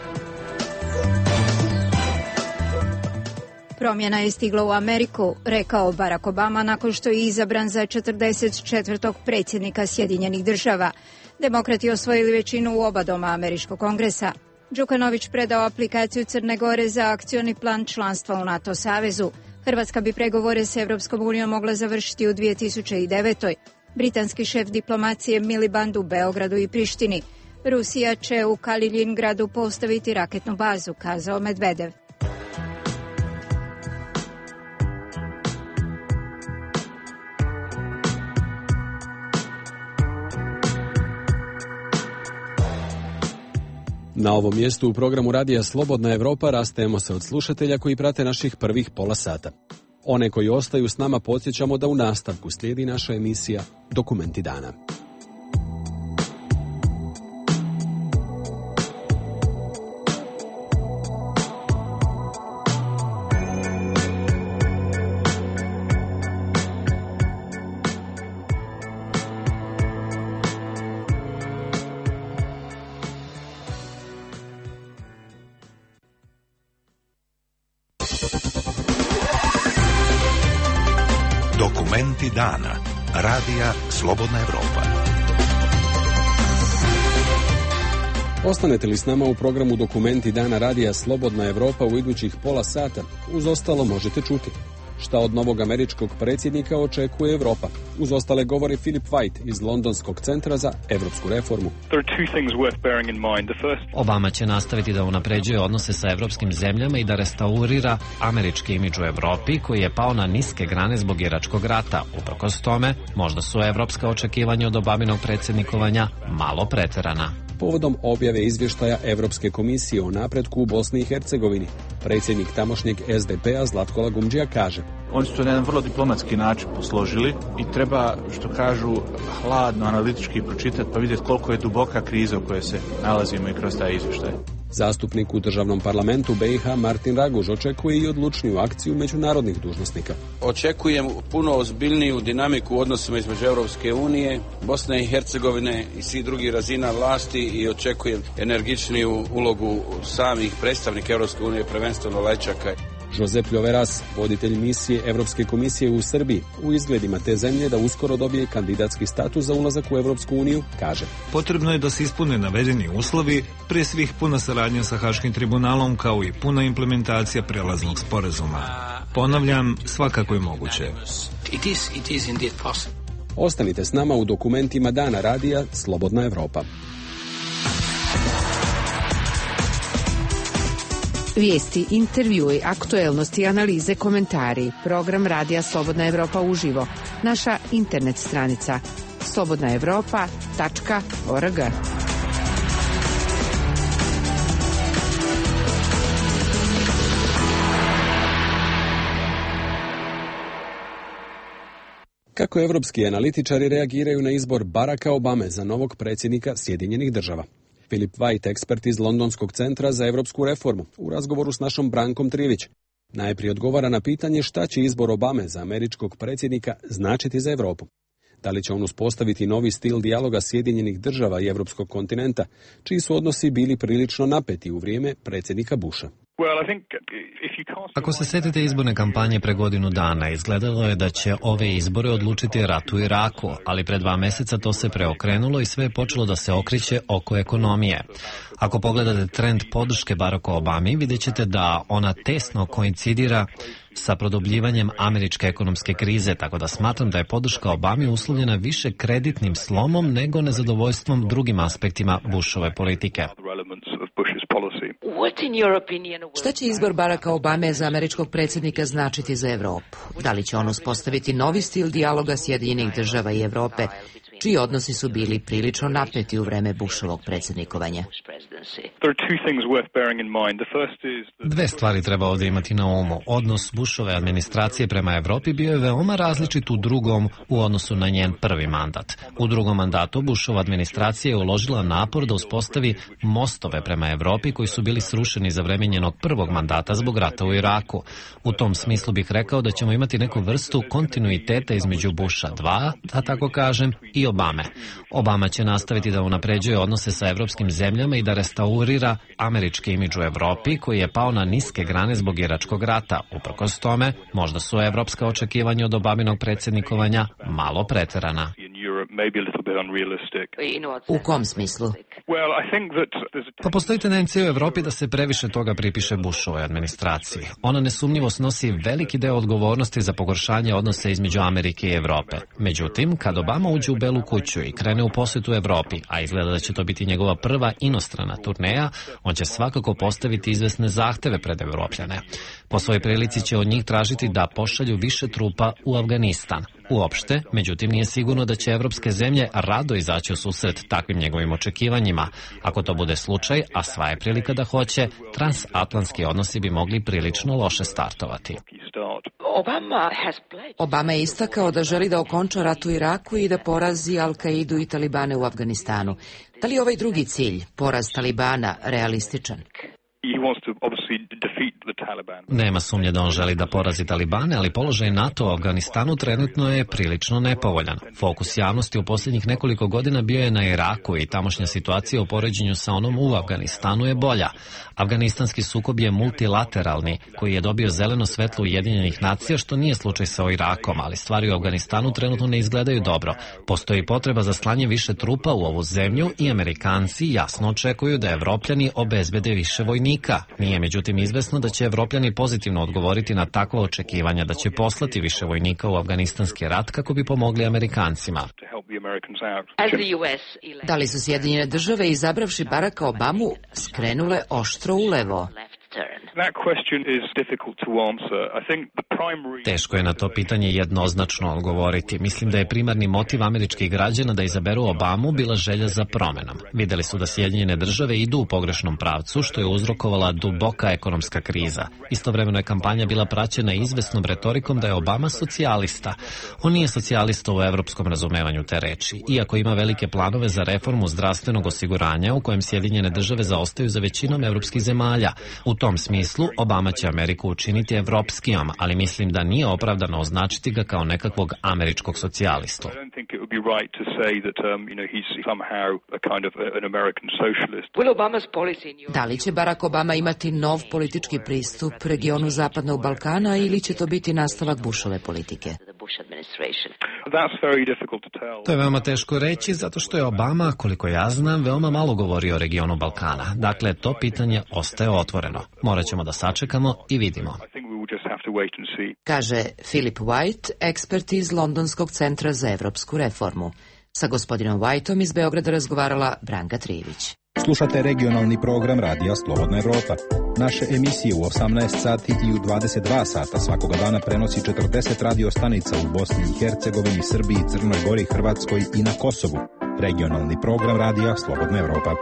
Speaker 17: Promjena je stigla u Ameriku, rekao Barack Obama nakon što je izabran za 44. predsjednika Sjedinjenih Država. Demokrati osvojili većinu u oba doma Američkog kongresa. Đukanović predao aplikaciju Crne Gore za akcioni plan članstva u NATO savezu. Hrvatska bi pregovore s Evropskom unijom mogla završiti u 2009. Britanski šef diplomacije Miliband u Beogradu i Prištini. Rusija će u Kaliningradu postaviti raketnu bazu, kazao Medvedev.
Speaker 15: Na ovom mjestu u programu Radija Slobodna Evropa rastajemo se od slušatelja koji prate naših prvih pola sata. One koji ostaju s nama podsjećamo da u nastavku slijedi naša emisija Dokumenti dana.
Speaker 1: Dokumenti dana. Radija Slobodna Evropa.
Speaker 15: Ostanete li s nama u programu Dokumenti dana Radija Slobodna Evropa u idućih pola sata? Uz ostalo možete čuti. Šta od novog američkog predsjednika očekuje Evropa? Uz ostale govori Philip White iz Londonskog centra za evropsku reformu.
Speaker 8: Obama će nastaviti da unapređuje odnose sa evropskim zemljama i da restaurira američki imidž u Evropi koji je pao na niske grane zbog Iračkog rata. Uprkos tome, možda su evropska očekivanja od Obaminog predsjednikovanja malo preterana.
Speaker 15: Povodom objave izvještaja Evropske komisije o napretku u Bosni i Hercegovini, predsjednik tamošnjeg SDP-a Zlatko Lagumdžija kaže:
Speaker 4: Oni su to na jedan vrlo diplomatski način posložili i treba, što kažu, hladno, analitički pročitati pa vidjeti koliko je duboka kriza u kojoj se nalazimo i kroz taj izvještaj.
Speaker 15: Zastupnik u državnom parlamentu BiH Martin Raguž očekuje i odlučniju akciju međunarodnih dužnosnika.
Speaker 18: Očekujem puno ozbiljniju dinamiku u odnosima između Europske unije, Bosne i Hercegovine i svih drugih razina vlasti i očekujem energičniju ulogu samih predstavnika Europske unije, prvenstveno Lajčaka.
Speaker 15: Josep Ljoveras, voditelj misije Evropske komisije u Srbiji, u izgledima te zemlje da uskoro dobije kandidatski status za ulazak u Evropsku uniju, kaže:
Speaker 19: Potrebno je da se ispune navedeni uslovi, prije svih puna saradnja sa Haškim tribunalom kao i puna implementacija prelaznog sporazuma. Ponavljam, svakako je moguće.
Speaker 15: Ostanite s nama u Dokumentima dana Radija Slobodna Evropa.
Speaker 20: Vijesti, intervjui, aktuelnosti, analize, komentari. Program Radija Slobodna Evropa uživo. Naša internet stranica slobodnaevropa.org.
Speaker 15: Kako evropski analitičari reagiraju na izbor Baracka Obame za novog predsjednika Sjedinjenih Država? Philip White, ekspert iz Londonskog centra za evropsku reformu, u razgovoru s našom Brankom Trivić. Najprije odgovara na pitanje šta će izbor Obame za američkog predsjednika značiti za Evropu. Da li će on uspostaviti novi stil dijaloga Sjedinjenih Država i evropskog kontinenta, čiji su odnosi bili prilično napeti u vrijeme predsjednika Busha.
Speaker 8: Ako se sjetite izborne kampanje pre godinu dana, izgledalo je da će ove izbore odlučiti rat u Iraku, ali pre 2 mjeseca to se preokrenulo i sve je počelo da se okreće oko ekonomije. Ako pogledate trend podrške Baracku Obami, vidjet ćete da ona tesno koincidira sa produbljivanjem američke ekonomske krize, tako da smatram da je podrška Obami uslovljena više kreditnim slomom nego nezadovoljstvom drugim aspektima Bushove politike.
Speaker 21: Šta će izbor Baracka Obame za američkog predsjednika značiti za Evropu? Da li će on uspostaviti novi stil dijaloga Sjedinjenih Država i Evrope, čiji odnosi su bili prilično napeti u vreme Bushovog predsjednikovanja?
Speaker 8: Dve stvari treba ovdje imati na umu. Odnos Bushove administracije prema Evropi bio je veoma različit u drugom u odnosu na njen prvi mandat. U drugom mandatu Bushova administracija je uložila napor da uspostavi mostove prema Evropi koji su bili srušeni za vreme njenog prvog mandata zbog rata u Iraku. U tom smislu bih rekao da ćemo imati neku vrstu kontinuiteta između Busha 2, da tako kažem, i Obame. Obama će nastaviti da unapređuje odnose sa evropskim zemljama i da restaurira američki imidž u Evropi koji je pao na niske grane zbog Iračkog rata. Uprkos tome, možda su evropska očekivanja od Obaminog predsjednikovanja malo preterana.
Speaker 21: U kom smislu?
Speaker 8: Pa postoji tendencija u Evropi da se previše toga pripiše Bushovoj administraciji. Ona nesumnjivo snosi veliki deo odgovornosti za pogoršanje odnosa između Amerike i Evrope. Međutim, kad Obama uđe u Belu kuću i krene u posjetu Evropi, a izgleda da će to biti njegova prva inostrana turneja, on će svakako postaviti izvesne zahteve pred Evropljane. Po svojoj prilici će od njih tražiti da pošalju više trupa u Afganistan. Uopšte, međutim, nije sigurno da će evropske zemlje rado izaći u susret takvim njegovim očekivanjima. Ako to bude slučaj, a sva je prilika da hoće, transatlantski odnosi bi mogli prilično loše startovati.
Speaker 21: Obama je istakao da želi da okonča rat u Iraku i da porazi Al-Kaidu i Talibane u Afganistanu. Da li je ovaj drugi cilj, poraz Talibana, realističan?
Speaker 8: Nema sumnje da on želi da porazi Talibane, ali položaj NATO u Afganistanu trenutno je prilično nepovoljan. Fokus javnosti u posljednjih nekoliko godina bio je na Iraku i tamošnja situacija u poređenju sa onom u Afganistanu je bolja. Afganistanski sukob je multilateralni, koji je dobio zeleno svetlo Ujedinjenih nacija, što nije slučaj sa Irakom, ali stvari u Afganistanu trenutno ne izgledaju dobro. Postoji potreba za slanje više trupa u ovu zemlju i Amerikanci jasno očekuju da Evropljani obezbede više vojnika. Nije međutim izvesno da će Evropljani pozitivno odgovoriti na takva očekivanja da će poslati više vojnika u afganistanski rat kako bi pomogli Amerikancima.
Speaker 21: Da li su Sjedinjene države, izabravši Baracka Obamu, skrenule oštro ulevo?
Speaker 8: Teško je na to pitanje jednoznačno odgovoriti. Mislim da je primarni motiv američkih građana da izaberu Obamu bila želja za promenom. Videli su da Sjedinjene države idu u pogrešnom pravcu, što je uzrokovala duboka ekonomska kriza. Istovremeno je kampanja bila praćena izvesnom retorikom da je Obama socijalista. On nije socijalista u evropskom razumevanju te reči, iako ima velike planove za reformu zdravstvenog osiguranja u kojem Sjedinjene države zaostaju za većinom evropskih zemalja. U tom smislu Obama će Ameriku učiniti evropskijom, ali mislim da nije opravdano označiti ga kao nekakvog američkog socijalistu.
Speaker 21: Da li će Barack Obama imati nov politički pristup regionu Zapadnog Balkana ili će to biti nastavak Bushove politike?
Speaker 8: To je veoma teško reći, zato što je Obama, koliko ja znam, veoma malo govorio o regionu Balkana. Dakle, to pitanje ostaje otvoreno. Morat ćemo da sačekamo i vidimo.
Speaker 21: Kaže Philip White, ekspert iz Londonskog centra za evropsku reformu. Sa gospodinom Whiteom iz Beograda razgovarala Branka Trivić.
Speaker 16: Slušate regionalni program Radija Slobodna Evropa. Naše emisije u 18 sati i u 22 sata svakoga dana prenosi 40 radio stanica u Bosni i Hercegovini, Srbiji, Crnoj Gori, Hrvatskoj i na Kosovu. Regionalni program Radija Slobodna Evropa.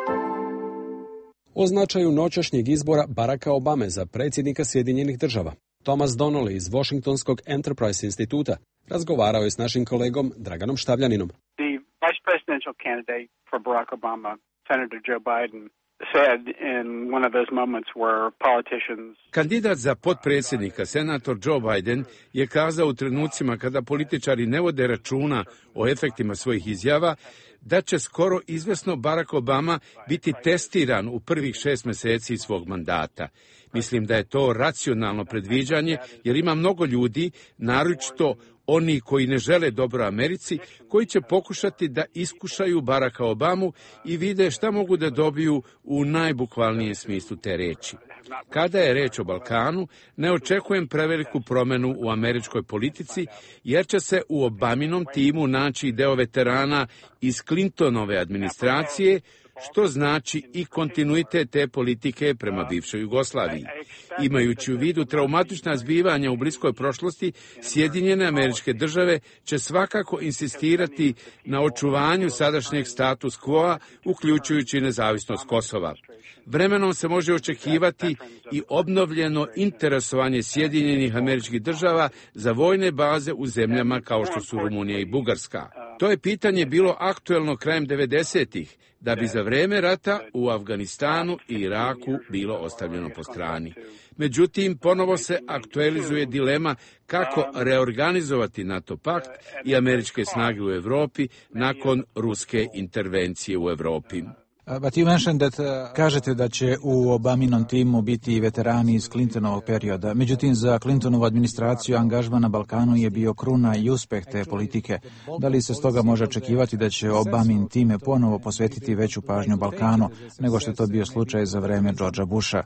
Speaker 15: O značaju noćašnjeg izbora Baracka Obame za predsjednika Sjedinjenih država. Thomas Donnelly iz Washingtonskog Enterprise instituta razgovarao je s našim kolegom Draganom Štavljaninom.
Speaker 2: The vice presidential candidate for Barack Obama, Senator Joe Biden, said in one of those moments where politicians...
Speaker 3: Kandidat za potpredsjednika, senator Joe Biden, je kazao u trenucima kada političari ne vode računa o efektima svojih izjava, da će skoro izvesno Barack Obama biti testiran u prvih 6 mjeseci svog mandata. Mislim da je to racionalno predviđanje, jer ima mnogo ljudi, naročito oni koji ne žele dobro Americi, koji će pokušati da iskušaju Baracka Obamu i vide šta mogu da dobiju u najbukvalnijem smislu te reči. Kada je reč o Balkanu, ne očekujem preveliku promjenu u američkoj politici, jer će se u Obaminom timu naći deo veterana iz Clintonove administracije, što znači i kontinuitet te politike prema bivšoj Jugoslaviji. Imajući u vidu traumatična zbivanja u bliskoj prošlosti, Sjedinjene Američke Države će svakako insistirati na očuvanju sadašnjeg status quo-a, uključujući nezavisnost Kosova. Vremenom se može očekivati i obnovljeno interesovanje Sjedinjenih Američkih Država za vojne baze u zemljama kao što su Rumunija i Bugarska. To je pitanje bilo aktuelno krajem 90-ih, da bi za vreme rata u Afganistanu i Iraku bilo ostavljeno po strani. Međutim, ponovo se aktualizuje dilema kako reorganizovati NATO pakt i američke snage u Evropi nakon ruske intervencije u Evropi.
Speaker 4: Kažete da će u Obaminom timu biti veterani iz Clintonovog perioda. Međutim, za Clintonovu administraciju angažman na Balkanu je bio kruna i uspeh te politike. Da li se stoga može očekivati da će Obamin time ponovo posvetiti veću pažnju Balkanu nego što je to bio slučaj za vreme Georgea Busha?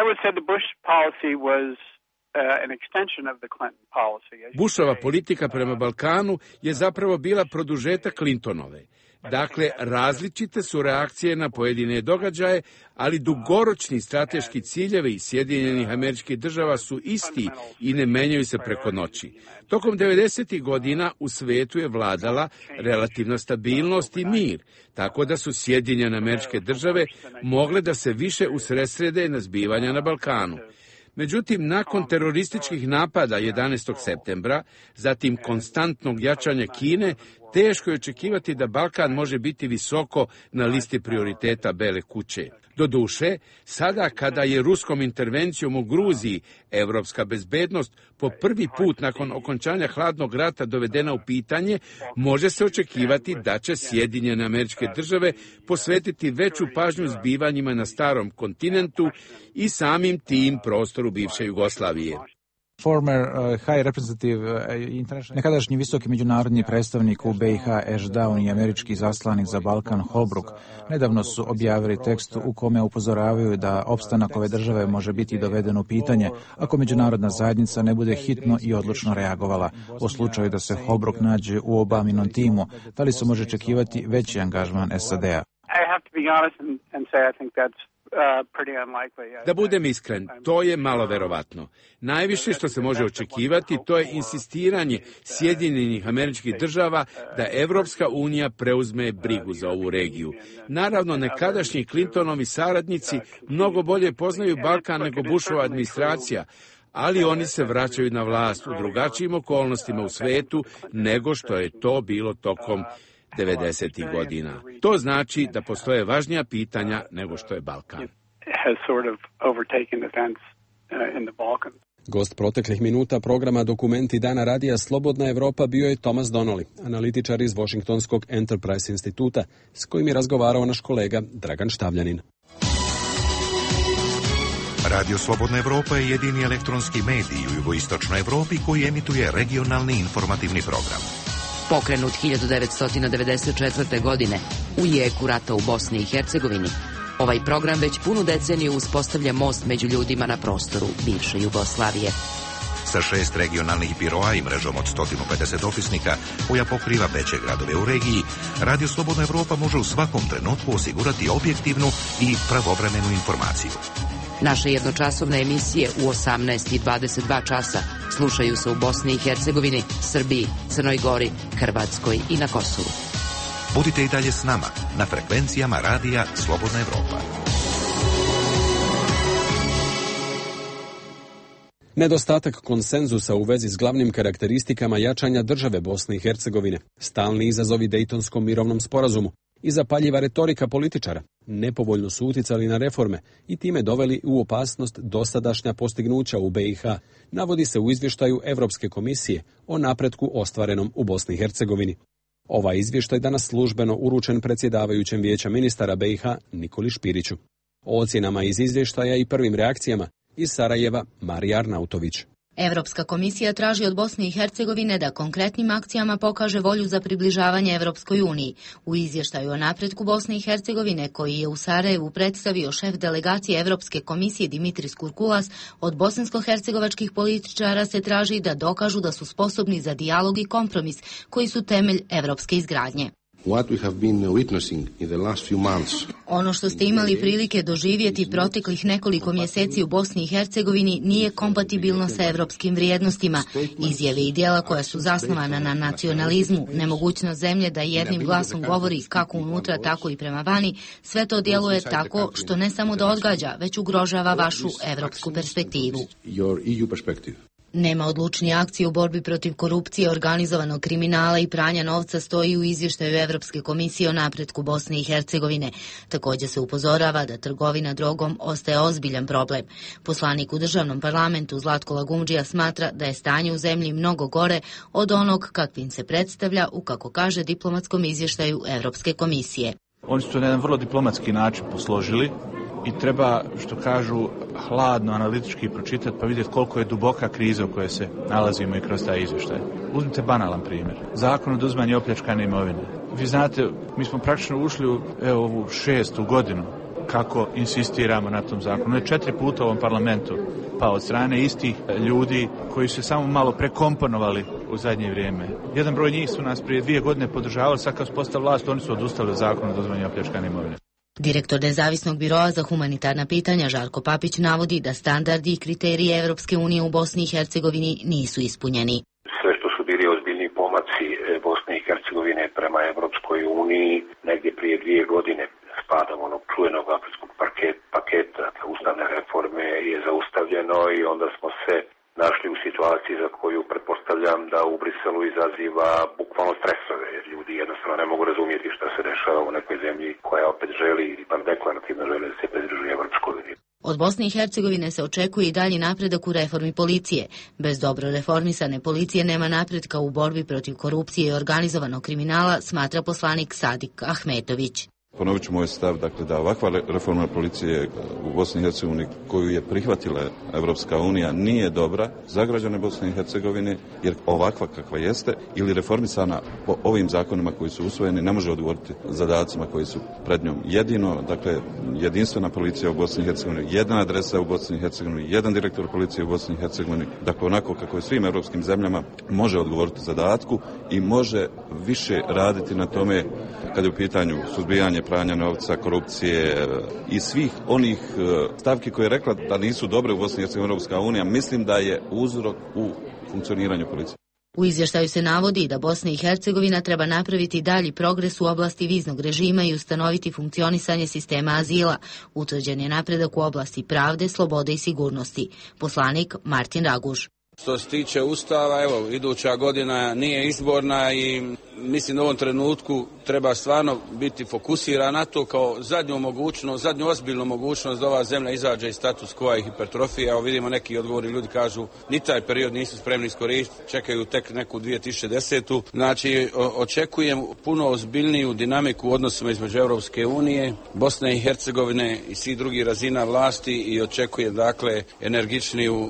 Speaker 3: Bushova politika prema Balkanu je zapravo bila produžetak Clintonove. Dakle, različite su reakcije na pojedine događaje, ali dugoročni strateški ciljevi Sjedinjenih Američkih Država su isti i ne menjaju se preko noći. Tokom 90. godina u svetu je vladala relativna stabilnost i mir, tako da su Sjedinjene Američke Države mogle da se više usredsrede na zbivanja na Balkanu. Međutim, nakon terorističkih napada 11. septembra, zatim konstantnog jačanja Kine, teško je očekivati da Balkan može biti visoko na listi prioriteta Bele kuće. Doduše, sada kada je ruskom intervencijom u Gruziji evropska bezbednost po prvi put nakon okončanja hladnog rata dovedena u pitanje, može se očekivati da će Sjedinjene Američke Države posvetiti veću pažnju zbivanjima na starom kontinentu i samim tim prostoru bivše Jugoslavije.
Speaker 4: Nekadašnji visoki međunarodni predstavnik u BiH Ashdown i američki zaslanik za Balkan Holbrooke nedavno su objavili tekst u kome upozoravaju da opstanak ove države može biti doveden u pitanje ako međunarodna zajednica ne bude hitno i odlučno reagovala. U slučaju da se Holbrooke nađe u Obaminom timu, da li se može očekivati veći angažman SAD-a?
Speaker 3: Da budem iskren, to je malo verovatno. Najviše što se može očekivati to je insistiranje Sjedinjenih Američkih Država da Evropska unija preuzme brigu za ovu regiju. Naravno, nekadašnji Clintonovi saradnici mnogo bolje poznaju Balkan nego Bushova administracija, ali oni se vraćaju na vlast u drugačijim okolnostima u svetu nego što je to bilo tokom 90. godina. To znači da postoje važnija pitanja nego što je Balkan.
Speaker 15: Gost proteklih minuta programa Dokumenti dana radija Slobodna Evropa bio je Thomas Donnelly, analitičar iz Washingtonskog Enterprise instituta, s kojim je razgovarao naš kolega Dragan Štavljanin.
Speaker 1: Radio Slobodna Evropa je jedini elektronski medij u jugoistočnoj Evropi koji emituje regionalni informativni program.
Speaker 21: Pokrenut 1994. godine u jeku rata u Bosni i Hercegovini, ovaj program već punu deceniju uspostavlja most među ljudima na prostoru bivše Jugoslavije.
Speaker 1: Sa 6 regionalnih biroa i mrežom od 150 opisnika koja pokriva veće gradove u regiji, Radio Slobodna Evropa može u svakom trenutku osigurati objektivnu i pravovremenu informaciju.
Speaker 21: Naše jednočasovne emisije u 18 i 22 časa slušaju se u Bosni i Hercegovini, Srbiji, Crnoj Gori, Hrvatskoj i na Kosovu.
Speaker 1: Budite i dalje s nama na frekvencijama Radija Slobodna Evropa.
Speaker 15: Nedostatak konsenzusa u vezi s glavnim karakteristikama jačanja države Bosne i Hercegovine, stalni izazovi Dejtonskom mirovnom sporazumu i zapaljiva retorika političara nepovoljno su uticali na reforme i time doveli u opasnost dosadašnja postignuća u BiH, navodi se u izvještaju Evropske komisije o napretku ostvarenom u Bosni i Hercegovini. Ovaj izvještaj danas službeno uručen predsjedavajućem Vijeća ministara BiH Nikoli Špiriću. O ocjenama iz izvještaja i prvim reakcijama iz Sarajeva Marija Arnautović.
Speaker 5: Evropska komisija traži od Bosne i Hercegovine da konkretnim akcijama pokaže volju za približavanje Evropskoj uniji. U izvještaju o napretku Bosne i Hercegovine, koji je u Sarajevu predstavio šef delegacije Evropske komisije Dimitris Kurkulas, od bosansko-hercegovačkih političara se traži da dokažu da su sposobni za dijalog i kompromis, koji su temelj evropske izgradnje. Ono što ste imali prilike doživjeti proteklih nekoliko mjeseci u Bosni i Hercegovini nije kompatibilno sa evropskim vrijednostima. Izjave i djela koja su zasnovana na nacionalizmu, nemogućnost zemlje da jednim glasom govori kako unutra, tako i prema vani, sve to djeluje tako što ne samo da odgađa, već ugrožava vašu evropsku perspektivu. Nema odlučnije akcije u borbi protiv korupcije, organizovanog kriminala i pranja novca, stoji u izvještaju Evropske komisije o napretku Bosne i Hercegovine. Također se upozorava da trgovina drogom ostaje ozbiljan problem. Poslanik u državnom parlamentu Zlatko Lagumdžija smatra da je stanje u zemlji mnogo gore od onog kakvim se predstavlja u, kako kaže, diplomatskom izvještaju Evropske komisije.
Speaker 6: Oni su to na jedan vrlo diplomatski način posložili i treba, što kažu, hladno, analitički pročitati pa vidjeti koliko je duboka kriza u kojoj se nalazimo i kroz taj izvještaj. Uzmite banalan primjer. Zakon o oduzimanju opljačkane imovine. Vi znate, mi smo praktično ušli u ovu 6. godinu kako insistiramo na tom zakonu. Je 4 puta u ovom parlamentu, pa od strane istih ljudi koji su samo malo prekomponovali u zadnje vrijeme. Jedan broj njih su nas prije 2 godine podržavali, sad kad su postali vlast, oni su odustali od zakona o oduzimanju opljačkane imovine.
Speaker 5: Direktor Nezavisnog biroa za humanitarna pitanja Žarko Papić navodi da standardi i kriteriji Evropske unije u Bosni i Hercegovini nisu ispunjeni.
Speaker 7: Sve što su bili ozbiljni pomaci Bosne i Hercegovine prema Evropskoj uniji, negdje prije 2 godine spada onog čuvenog aprilskog paketa ustavne reforme je zaustavljeno i onda smo se našli u situaciji za koju pretpostavljam da u Briselu izaziva bukvalno stresove, jer ljudi jednostavno ne mogu razumjeti šta se dešava u nekoj zemlji koja opet želi, ili bar deklarativno želi da se pridruži Evropskoj uniji.
Speaker 5: Od Bosne i Hercegovine se očekuje i dalji napredak u reformi policije. Bez dobro reformisane policije nema napretka u borbi protiv korupcije i organizovanog kriminala, smatra poslanik Sadik Ahmetović.
Speaker 10: Ponovit ću moj stav, dakle, da ovakva reforma policije u Bosni i Hercegovini koju je prihvatila Evropska unija nije dobra za građane Bosne i Hercegovine, jer ovakva kakva jeste ili reformisana po ovim zakonima koji su usvojeni ne može odgovoriti zadacima koji su pred njom. Jedino, dakle, jedinstvena policija u Bosni i Hercegovini, jedna adresa u Bosni i Hercegovini, jedan direktor policije u Bosni i Hercegovini, dakle, onako kako je svim europskim zemljama, može odgovoriti zadatku i može više raditi na tome kad je u pitanju suzbijanje pranja novca, korupcije i svih onih stavki koje je rekla da nisu dobre u Bosni i Hercegovini Europska unija, mislim da je uzrok u funkcioniranju policije.
Speaker 5: U izvještaju se navodi da Bosna i Hercegovina treba napraviti dalji progres u oblasti viznog režima i ustanoviti funkcionisanje sistema azila. Utvrđen je napredak u oblasti pravde, slobode i sigurnosti. Poslanik Martin Raguž.
Speaker 18: Što se tiče Ustava, evo, iduća godina nije izborna i mislim da u ovom trenutku treba stvarno biti fokusiran na to kao zadnju ozbiljnu mogućnost da ova zemlja izađe iz status quo i hipertrofije. Evo vidimo neki odgovori, ljudi kažu ni taj period nisu spremni iskoristiti, čekaju tek neku 2010. Znači, očekujem puno ozbiljniju dinamiku u odnosima između Europske unije, Bosne i Hercegovine i svih drugih razina vlasti i očekujem, dakle, energičniju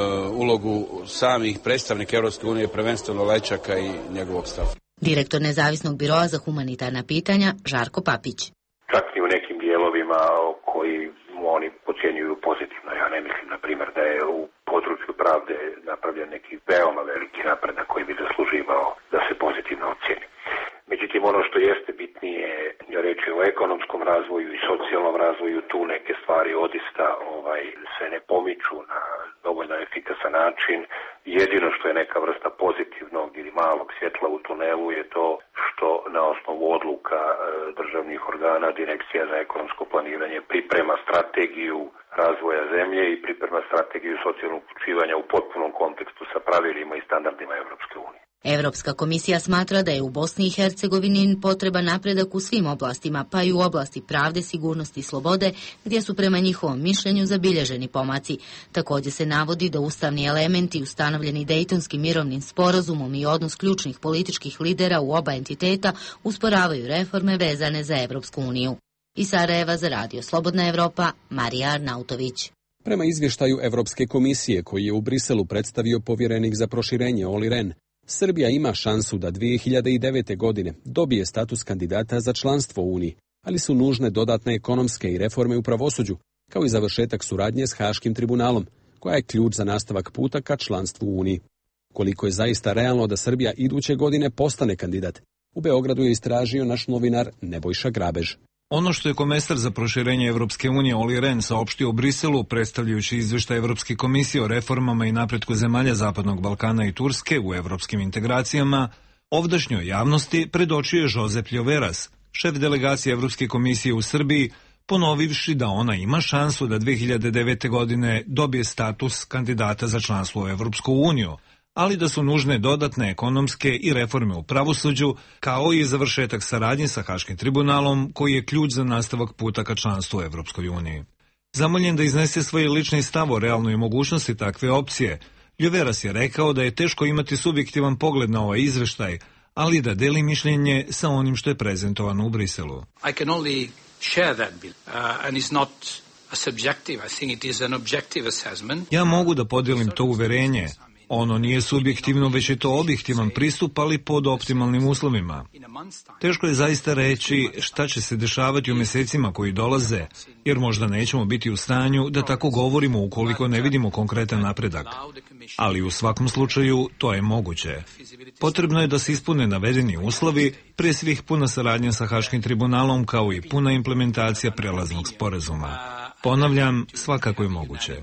Speaker 18: ulogu samih predstavnika Europske unije, prvenstveno Lajčaka i njegovog stava.
Speaker 5: Direktor Nezavisnog biroa za humanitarna pitanja Žarko Papić.
Speaker 7: Čak i u nekim dijelovima koji oni podcjenjuju pozitivno. Ja ne mislim, na primjer, da je u području pravde napravljen neki veoma veliki napredak koji bi zasluživao da se pozitivno ocjeni. Međutim, ono što jeste bitnije, reći o ekonomskom razvoju i socijalnom razvoju, tu neke stvari odista se ne pomiču na dovoljno efikasan način. Jedino što je neka vrsta pozitivnog ili malog svjetla u tunelu je to što na osnovu odluka državnih organa Direkcija za ekonomsko planiranje priprema strategiju razvoja zemlje i priprema strategiju socijalnog uključivanja u potpunom kontekstu sa pravilima i standardima Evropske unije.
Speaker 5: Evropska komisija smatra da je u Bosni i Hercegovini potreban napredak u svim oblastima, pa i u oblasti pravde, sigurnosti i slobode, gdje su prema njihovom mišljenju zabilježeni pomaci. Također se navodi da ustavni elementi ustanovljeni Dejtonskim mirovnim sporazumom i odnos ključnih političkih lidera u oba entiteta usporavaju reforme vezane za Evropsku uniju. Iz Sarajeva za Radio Slobodna Evropa, Marija Arnautović.
Speaker 15: Prema izvještaju Evropske komisije koji je u Briselu predstavio povjerenik za proširenje Olli Rehn, Srbija ima šansu da 2009. godine dobije status kandidata za članstvo u Uniji, ali su nužne dodatne ekonomske i reforme u pravosuđu, kao i završetak suradnje s Haškim tribunalom, koja je ključ za nastavak puta ka članstvu u Uniji. Koliko je zaista realno da Srbija iduće godine postane kandidat, u Beogradu je istražio naš novinar Nebojša Grabež.
Speaker 19: Ono što je komesar za proširenje Evropske unije Olli Rehn saopštio u Briselu, predstavljajući izvještaj Evropske komisije o reformama i napretku zemalja Zapadnog Balkana i Turske u evropskim integracijama, ovdašnjoj javnosti predočio je Josep Ljoveras, šef delegacije Evropske komisije u Srbiji, ponovivši da ona ima šansu da 2009. godine dobije status kandidata za članstvo u Evropsku uniju, ali da su nužne dodatne ekonomske i reforme u pravosuđu, kao i završetak saradnje sa Haškim tribunalom, koji je ključ za nastavak puta ka članstvu u Evropskoj uniji. Zamoljen da iznese svoj lični stav o realnoj mogućnosti takve opcije, Ljoveras je rekao da je teško imati subjektivan pogled na ovaj izveštaj, ali da deli mišljenje sa onim što je prezentovano u Briselu.
Speaker 13: I can only share that and it's not a subjective. I think it is an objective assessment.
Speaker 19: Ja mogu da podijelim to uverenje. Ono nije subjektivno, već je to objektivan pristup, ali pod optimalnim uslovima. Teško je zaista reći šta će se dešavati u mjesecima koji dolaze, jer možda nećemo biti u stanju da tako govorimo ukoliko ne vidimo konkretan napredak. Ali u svakom slučaju to je moguće. Potrebno je da se ispune navedeni uslovi, prije svih puna saradnja sa Haškim tribunalom, kao i puna implementacija prelaznog sporazuma. Ponavljam, svakako je moguće.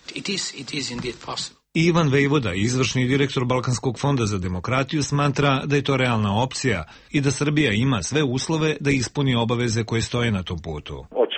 Speaker 19: Ivan Vejvoda, izvršni direktor Balkanskog fonda za demokratiju, smatra da je to realna opcija i da Srbija ima sve uslove da ispuni obaveze koje stoje na tom putu.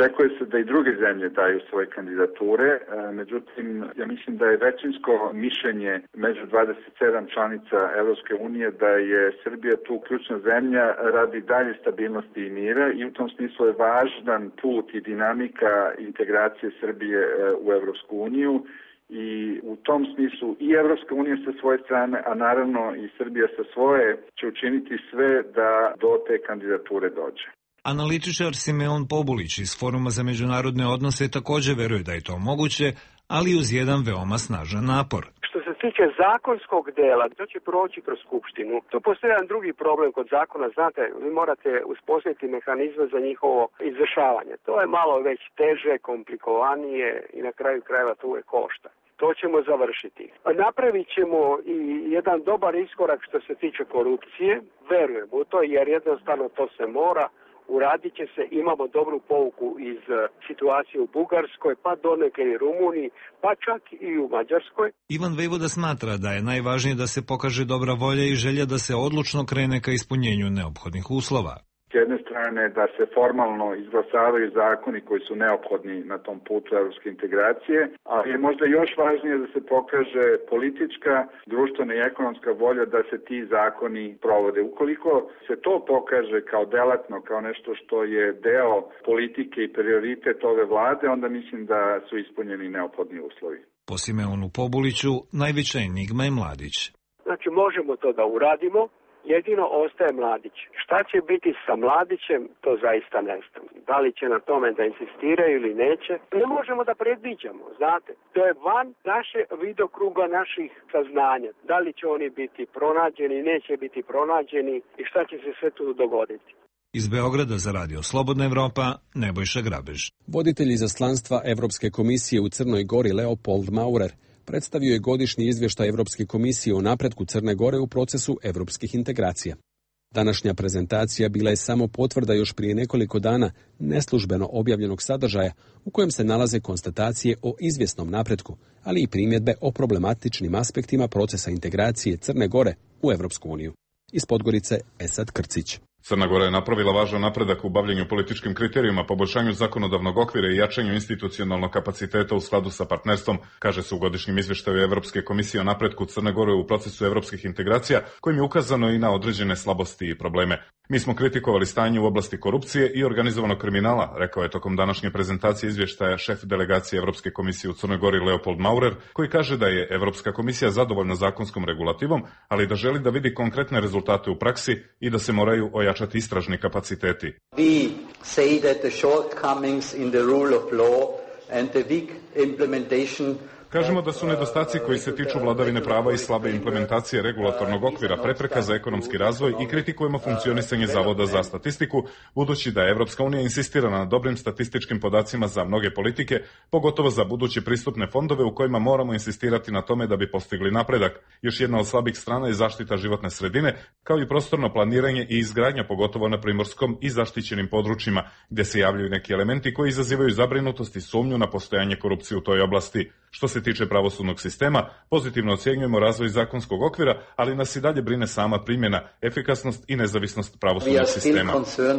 Speaker 9: Očekuje se da i druge zemlje daju svoje kandidature, međutim, ja mislim da je većinsko mišljenje među 27 članica Evropske unije da je Srbija tu ključna zemlja radi dalje stabilnosti i mira i u tom smislu je važan put i dinamika integracije Srbije u Evropsku uniju. I u tom smislu i Evropska unija sa svoje strane, a naravno i Srbija sa svoje, će učiniti sve da do te kandidature dođe.
Speaker 19: Analitičar Simeon Pobulić iz Foruma za međunarodne odnose također veruje da je to moguće, ali uz jedan veoma snažan napor.
Speaker 22: Što se tiče zakonskog dela, to će proći kroz Skupštinu. Tu postoji jedan drugi problem kod zakona. Znate, vi morate uspostaviti mehanizme za njihovo izvršavanje. To je malo već teže, komplikovanije i na kraju krajeva to uvijek košta. To ćemo završiti. Napravit ćemo i jedan dobar iskorak što se tiče korupcije. Verujem u to jer jednostavno to se mora. Uradit će se, imamo dobru pouku iz situacije u Bugarskoj, pa donekle i Rumuniji, pa čak i u Mađarskoj.
Speaker 19: Ivan Vejvoda smatra da je najvažnije da se pokaže dobra volja i želja da se odlučno krene ka ispunjenju neophodnih uslova.
Speaker 9: S jedne strane da se formalno izglasavaju zakoni koji su neophodni na tom putu evropske integracije, ali je možda još važnije da se pokaže politička, društvena i ekonomska volja da se ti zakoni provode. Ukoliko se to pokaže kao delatno, kao nešto što je deo politike i prioritet ove vlade, onda mislim da su ispunjeni neophodni uslovi.
Speaker 19: Po Simeonu Pobuliću, najveća enigma je Mladić.
Speaker 22: Znači, možemo to da uradimo. Jedino ostaje Mladić. Šta će biti sa Mladićem, to zaista ne znam. Da li će na tome da insistiraju ili neće, ne možemo da predviđamo, znate. To je van naše vidokruga naših saznanja. Da li će oni biti pronađeni, neće biti pronađeni i šta će se sve tu dogoditi.
Speaker 19: Iz Beograda za Radio Slobodna Evropa, Nebojša Grabež.
Speaker 15: Voditelj izaslanstva Evropske komisije u Crnoj Gori Leopold Maurer predstavio je godišnji izvještaj Evropske komisije o napretku Crne Gore u procesu evropskih integracija. Današnja prezentacija bila je samo potvrda još prije nekoliko dana neslužbeno objavljenog sadržaja u kojem se nalaze konstatacije o izvjesnom napretku, ali i primjedbe o problematičnim aspektima procesa integracije Crne Gore u Evropsku uniju. Iz Podgorice Esad Krcić.
Speaker 23: Crna Gora je napravila važan napredak u bavljenju političkim kriterijima, poboljšanju zakonodavnog okvira i jačanju institucionalnog kapaciteta u skladu sa partnerstvom, kaže se u godišnjem izvještaju Evropske komisije o napretku Crne Gore u procesu evropskih integracija, kojim je ukazano i na određene slabosti i probleme. Mi smo kritikovali stanje u oblasti korupcije i organizovanog kriminala, rekao je tokom današnje prezentacije izvještaja šef delegacije Evropske komisije u Crnoj Gori Leopold Maurer, koji kaže da je Evropska komisija zadovoljna zakonskom regulativom, ali da želi da vidi konkretne rezultate u praksi i da se moraju ojačati istražni kapaciteti.
Speaker 24: We say that the shortcomings in the rule of law and the weak implementation.
Speaker 23: Kažemo da su nedostaci koji se tiču vladavine prava i slabe implementacije regulatornog okvira prepreka za ekonomski razvoj i kritikujemo funkcionisanje Zavoda za statistiku, budući da Evropska unija insistira na dobrim statističkim podacima za mnoge politike, pogotovo za buduće pristupne fondove u kojima moramo insistirati na tome da bi postigli napredak. Još jedna od slabih strana je zaštita životne sredine, kao i prostorno planiranje i izgradnja, pogotovo na primorskom i zaštićenim područjima, gdje se javljaju neki elementi koji izazivaju zabrinutost i sumnju na postojanje korupcije u toj oblasti. Što se tiče pravosudnog sistema, pozitivno ocjenjujemo razvoj zakonskog okvira, ali nas i dalje brine sama primjena, efikasnost i nezavisnost pravosudnog sistema.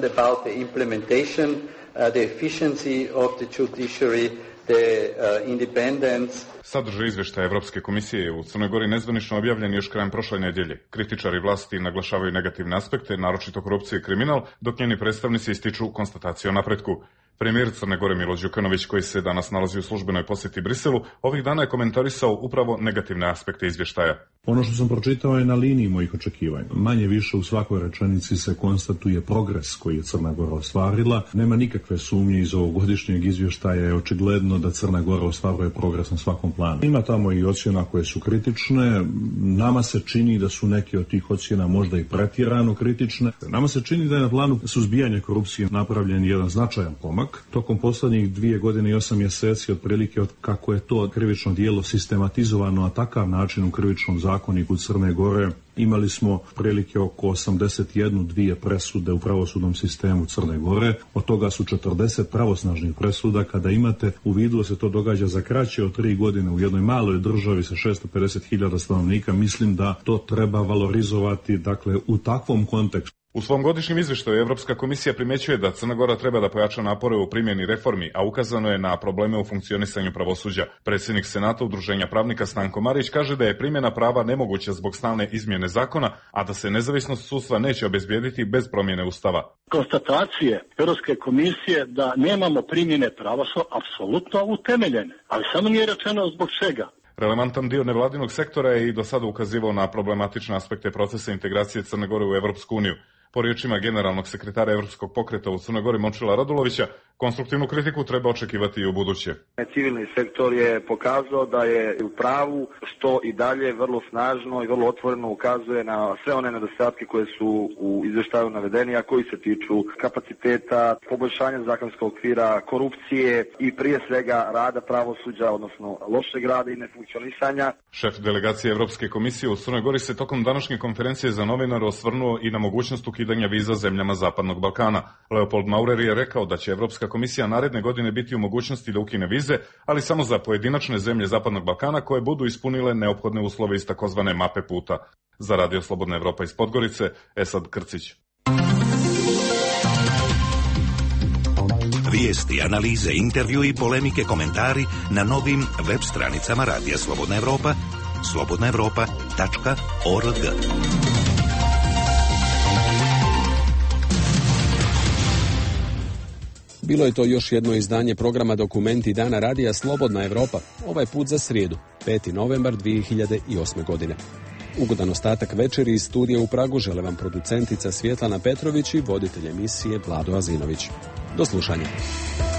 Speaker 23: Sadržaj izvještaja Evropske komisije je u Crnoj Gori nezvanično objavljen još krajem prošle nedjelje. Kritičari vlasti naglašavaju negativne aspekte, naročito korupcije i kriminal, dok njeni predstavnici ističu konstataciju o napretku. Premijer Crne Gore Milo Đukanović, koji se danas nalazi u službenoj posjeti Briselu, ovih dana je komentarisao upravo negativne aspekte izvještaja.
Speaker 25: Ono što sam pročitao je na liniji mojih očekivanja. Manje više u svakoj rečenici se konstatuje progres koji je Crna Gora ostvarila. Nema nikakve sumnje iz ovog godišnjeg izvještaja, je očigledno da Crna Gora ostvaruje progres na svakom planu. Ima tamo i ocjena koje su kritične. Nama se čini da su neke od tih ocjena možda i pretjerano kritične. Nama se čini da je na planu suzbijanja korupcije napravljen jedan značajan pomak. Tokom posljednjih 2 godine i 8 mjeseci, otprilike od kako je to krivično djelo sistematizovano na takav način u krivičnom zakoniku Crne Gore, imali smo prilike oko 81 presude u pravosudnom sistemu Crne Gore, od toga su 40 pravosnažnih presuda. Kada imate u vidu da se to događa za kraće od 3 godine u jednoj maloj državi sa 650.000 stanovnika, mislim da to treba valorizovati, dakle, u takvom kontekstu.
Speaker 23: U svom godišnjem izveštaju Evropska komisija primećuje da Crna Gora treba da pojača napore u primjeni reformi, a ukazano je na probleme u funkcionisanju pravosuđa. Predsjednik Senata Udruženja pravnika Stanko Marić kaže da je primjena prava nemoguća zbog stalne izmjene zakona, a da se nezavisnost sudstva neće obezbijediti bez promjene ustava.
Speaker 11: Konstatacije Europske komisije da nemamo primjene prava su apsolutno utemeljene, ali samo nije rečeno zbog čega.
Speaker 23: Relevantan dio nevladinog sektora je i do sada ukazivao na problematične aspekte procesa integracije Crne Gore u Evropsku uniju. Po riječima generalnog sekretara Evropskog pokreta u Crnoj Gori Momčila Radulovića, konstruktivnu kritiku treba očekivati i u buduće.
Speaker 12: Civilni sektor je pokazao da je u pravu, što i dalje vrlo snažno i vrlo otvoreno ukazuje na sve one nedostatke koje su u izvještaju navedeni, a koji se tiču kapaciteta, poboljšanja zakonskog okvira, korupcije i prije svega rada pravosuđa, odnosno lošeg rada i nefunkcionisanja.
Speaker 23: Šef delegacije Evropske komisije u Crnoj Gori se tokom današnje konferencije za novinare osvrnuo i na mogućnost ukidanja viza zemljama Zapadnog Balkana. Leopold Maurer je rekao da će Evropska komisija naredne godine biti u mogućnosti da ukine vize, ali samo za pojedinačne zemlje Zapadnog Balkana koje budu ispunile neophodne uslove iz takozvane mape puta. Za Radio Slobodna Evropa iz Podgorice, Esad Krcić.
Speaker 1: Vijesti, analize, intervju i polemike, komentari na novim web stranicama Radija Slobodna Evropa, slobodnaevropa.org.
Speaker 15: Bilo je to još jedno izdanje programa Dokumenti dana Radija Slobodna Evropa, ovaj put za srijedu, 5. novembar 2008. godine. Ugodan ostatak večeri iz studija u Pragu žele vam producentica Svjetlana Petrović i voditelj emisije Vlado Azinović. Do slušanja.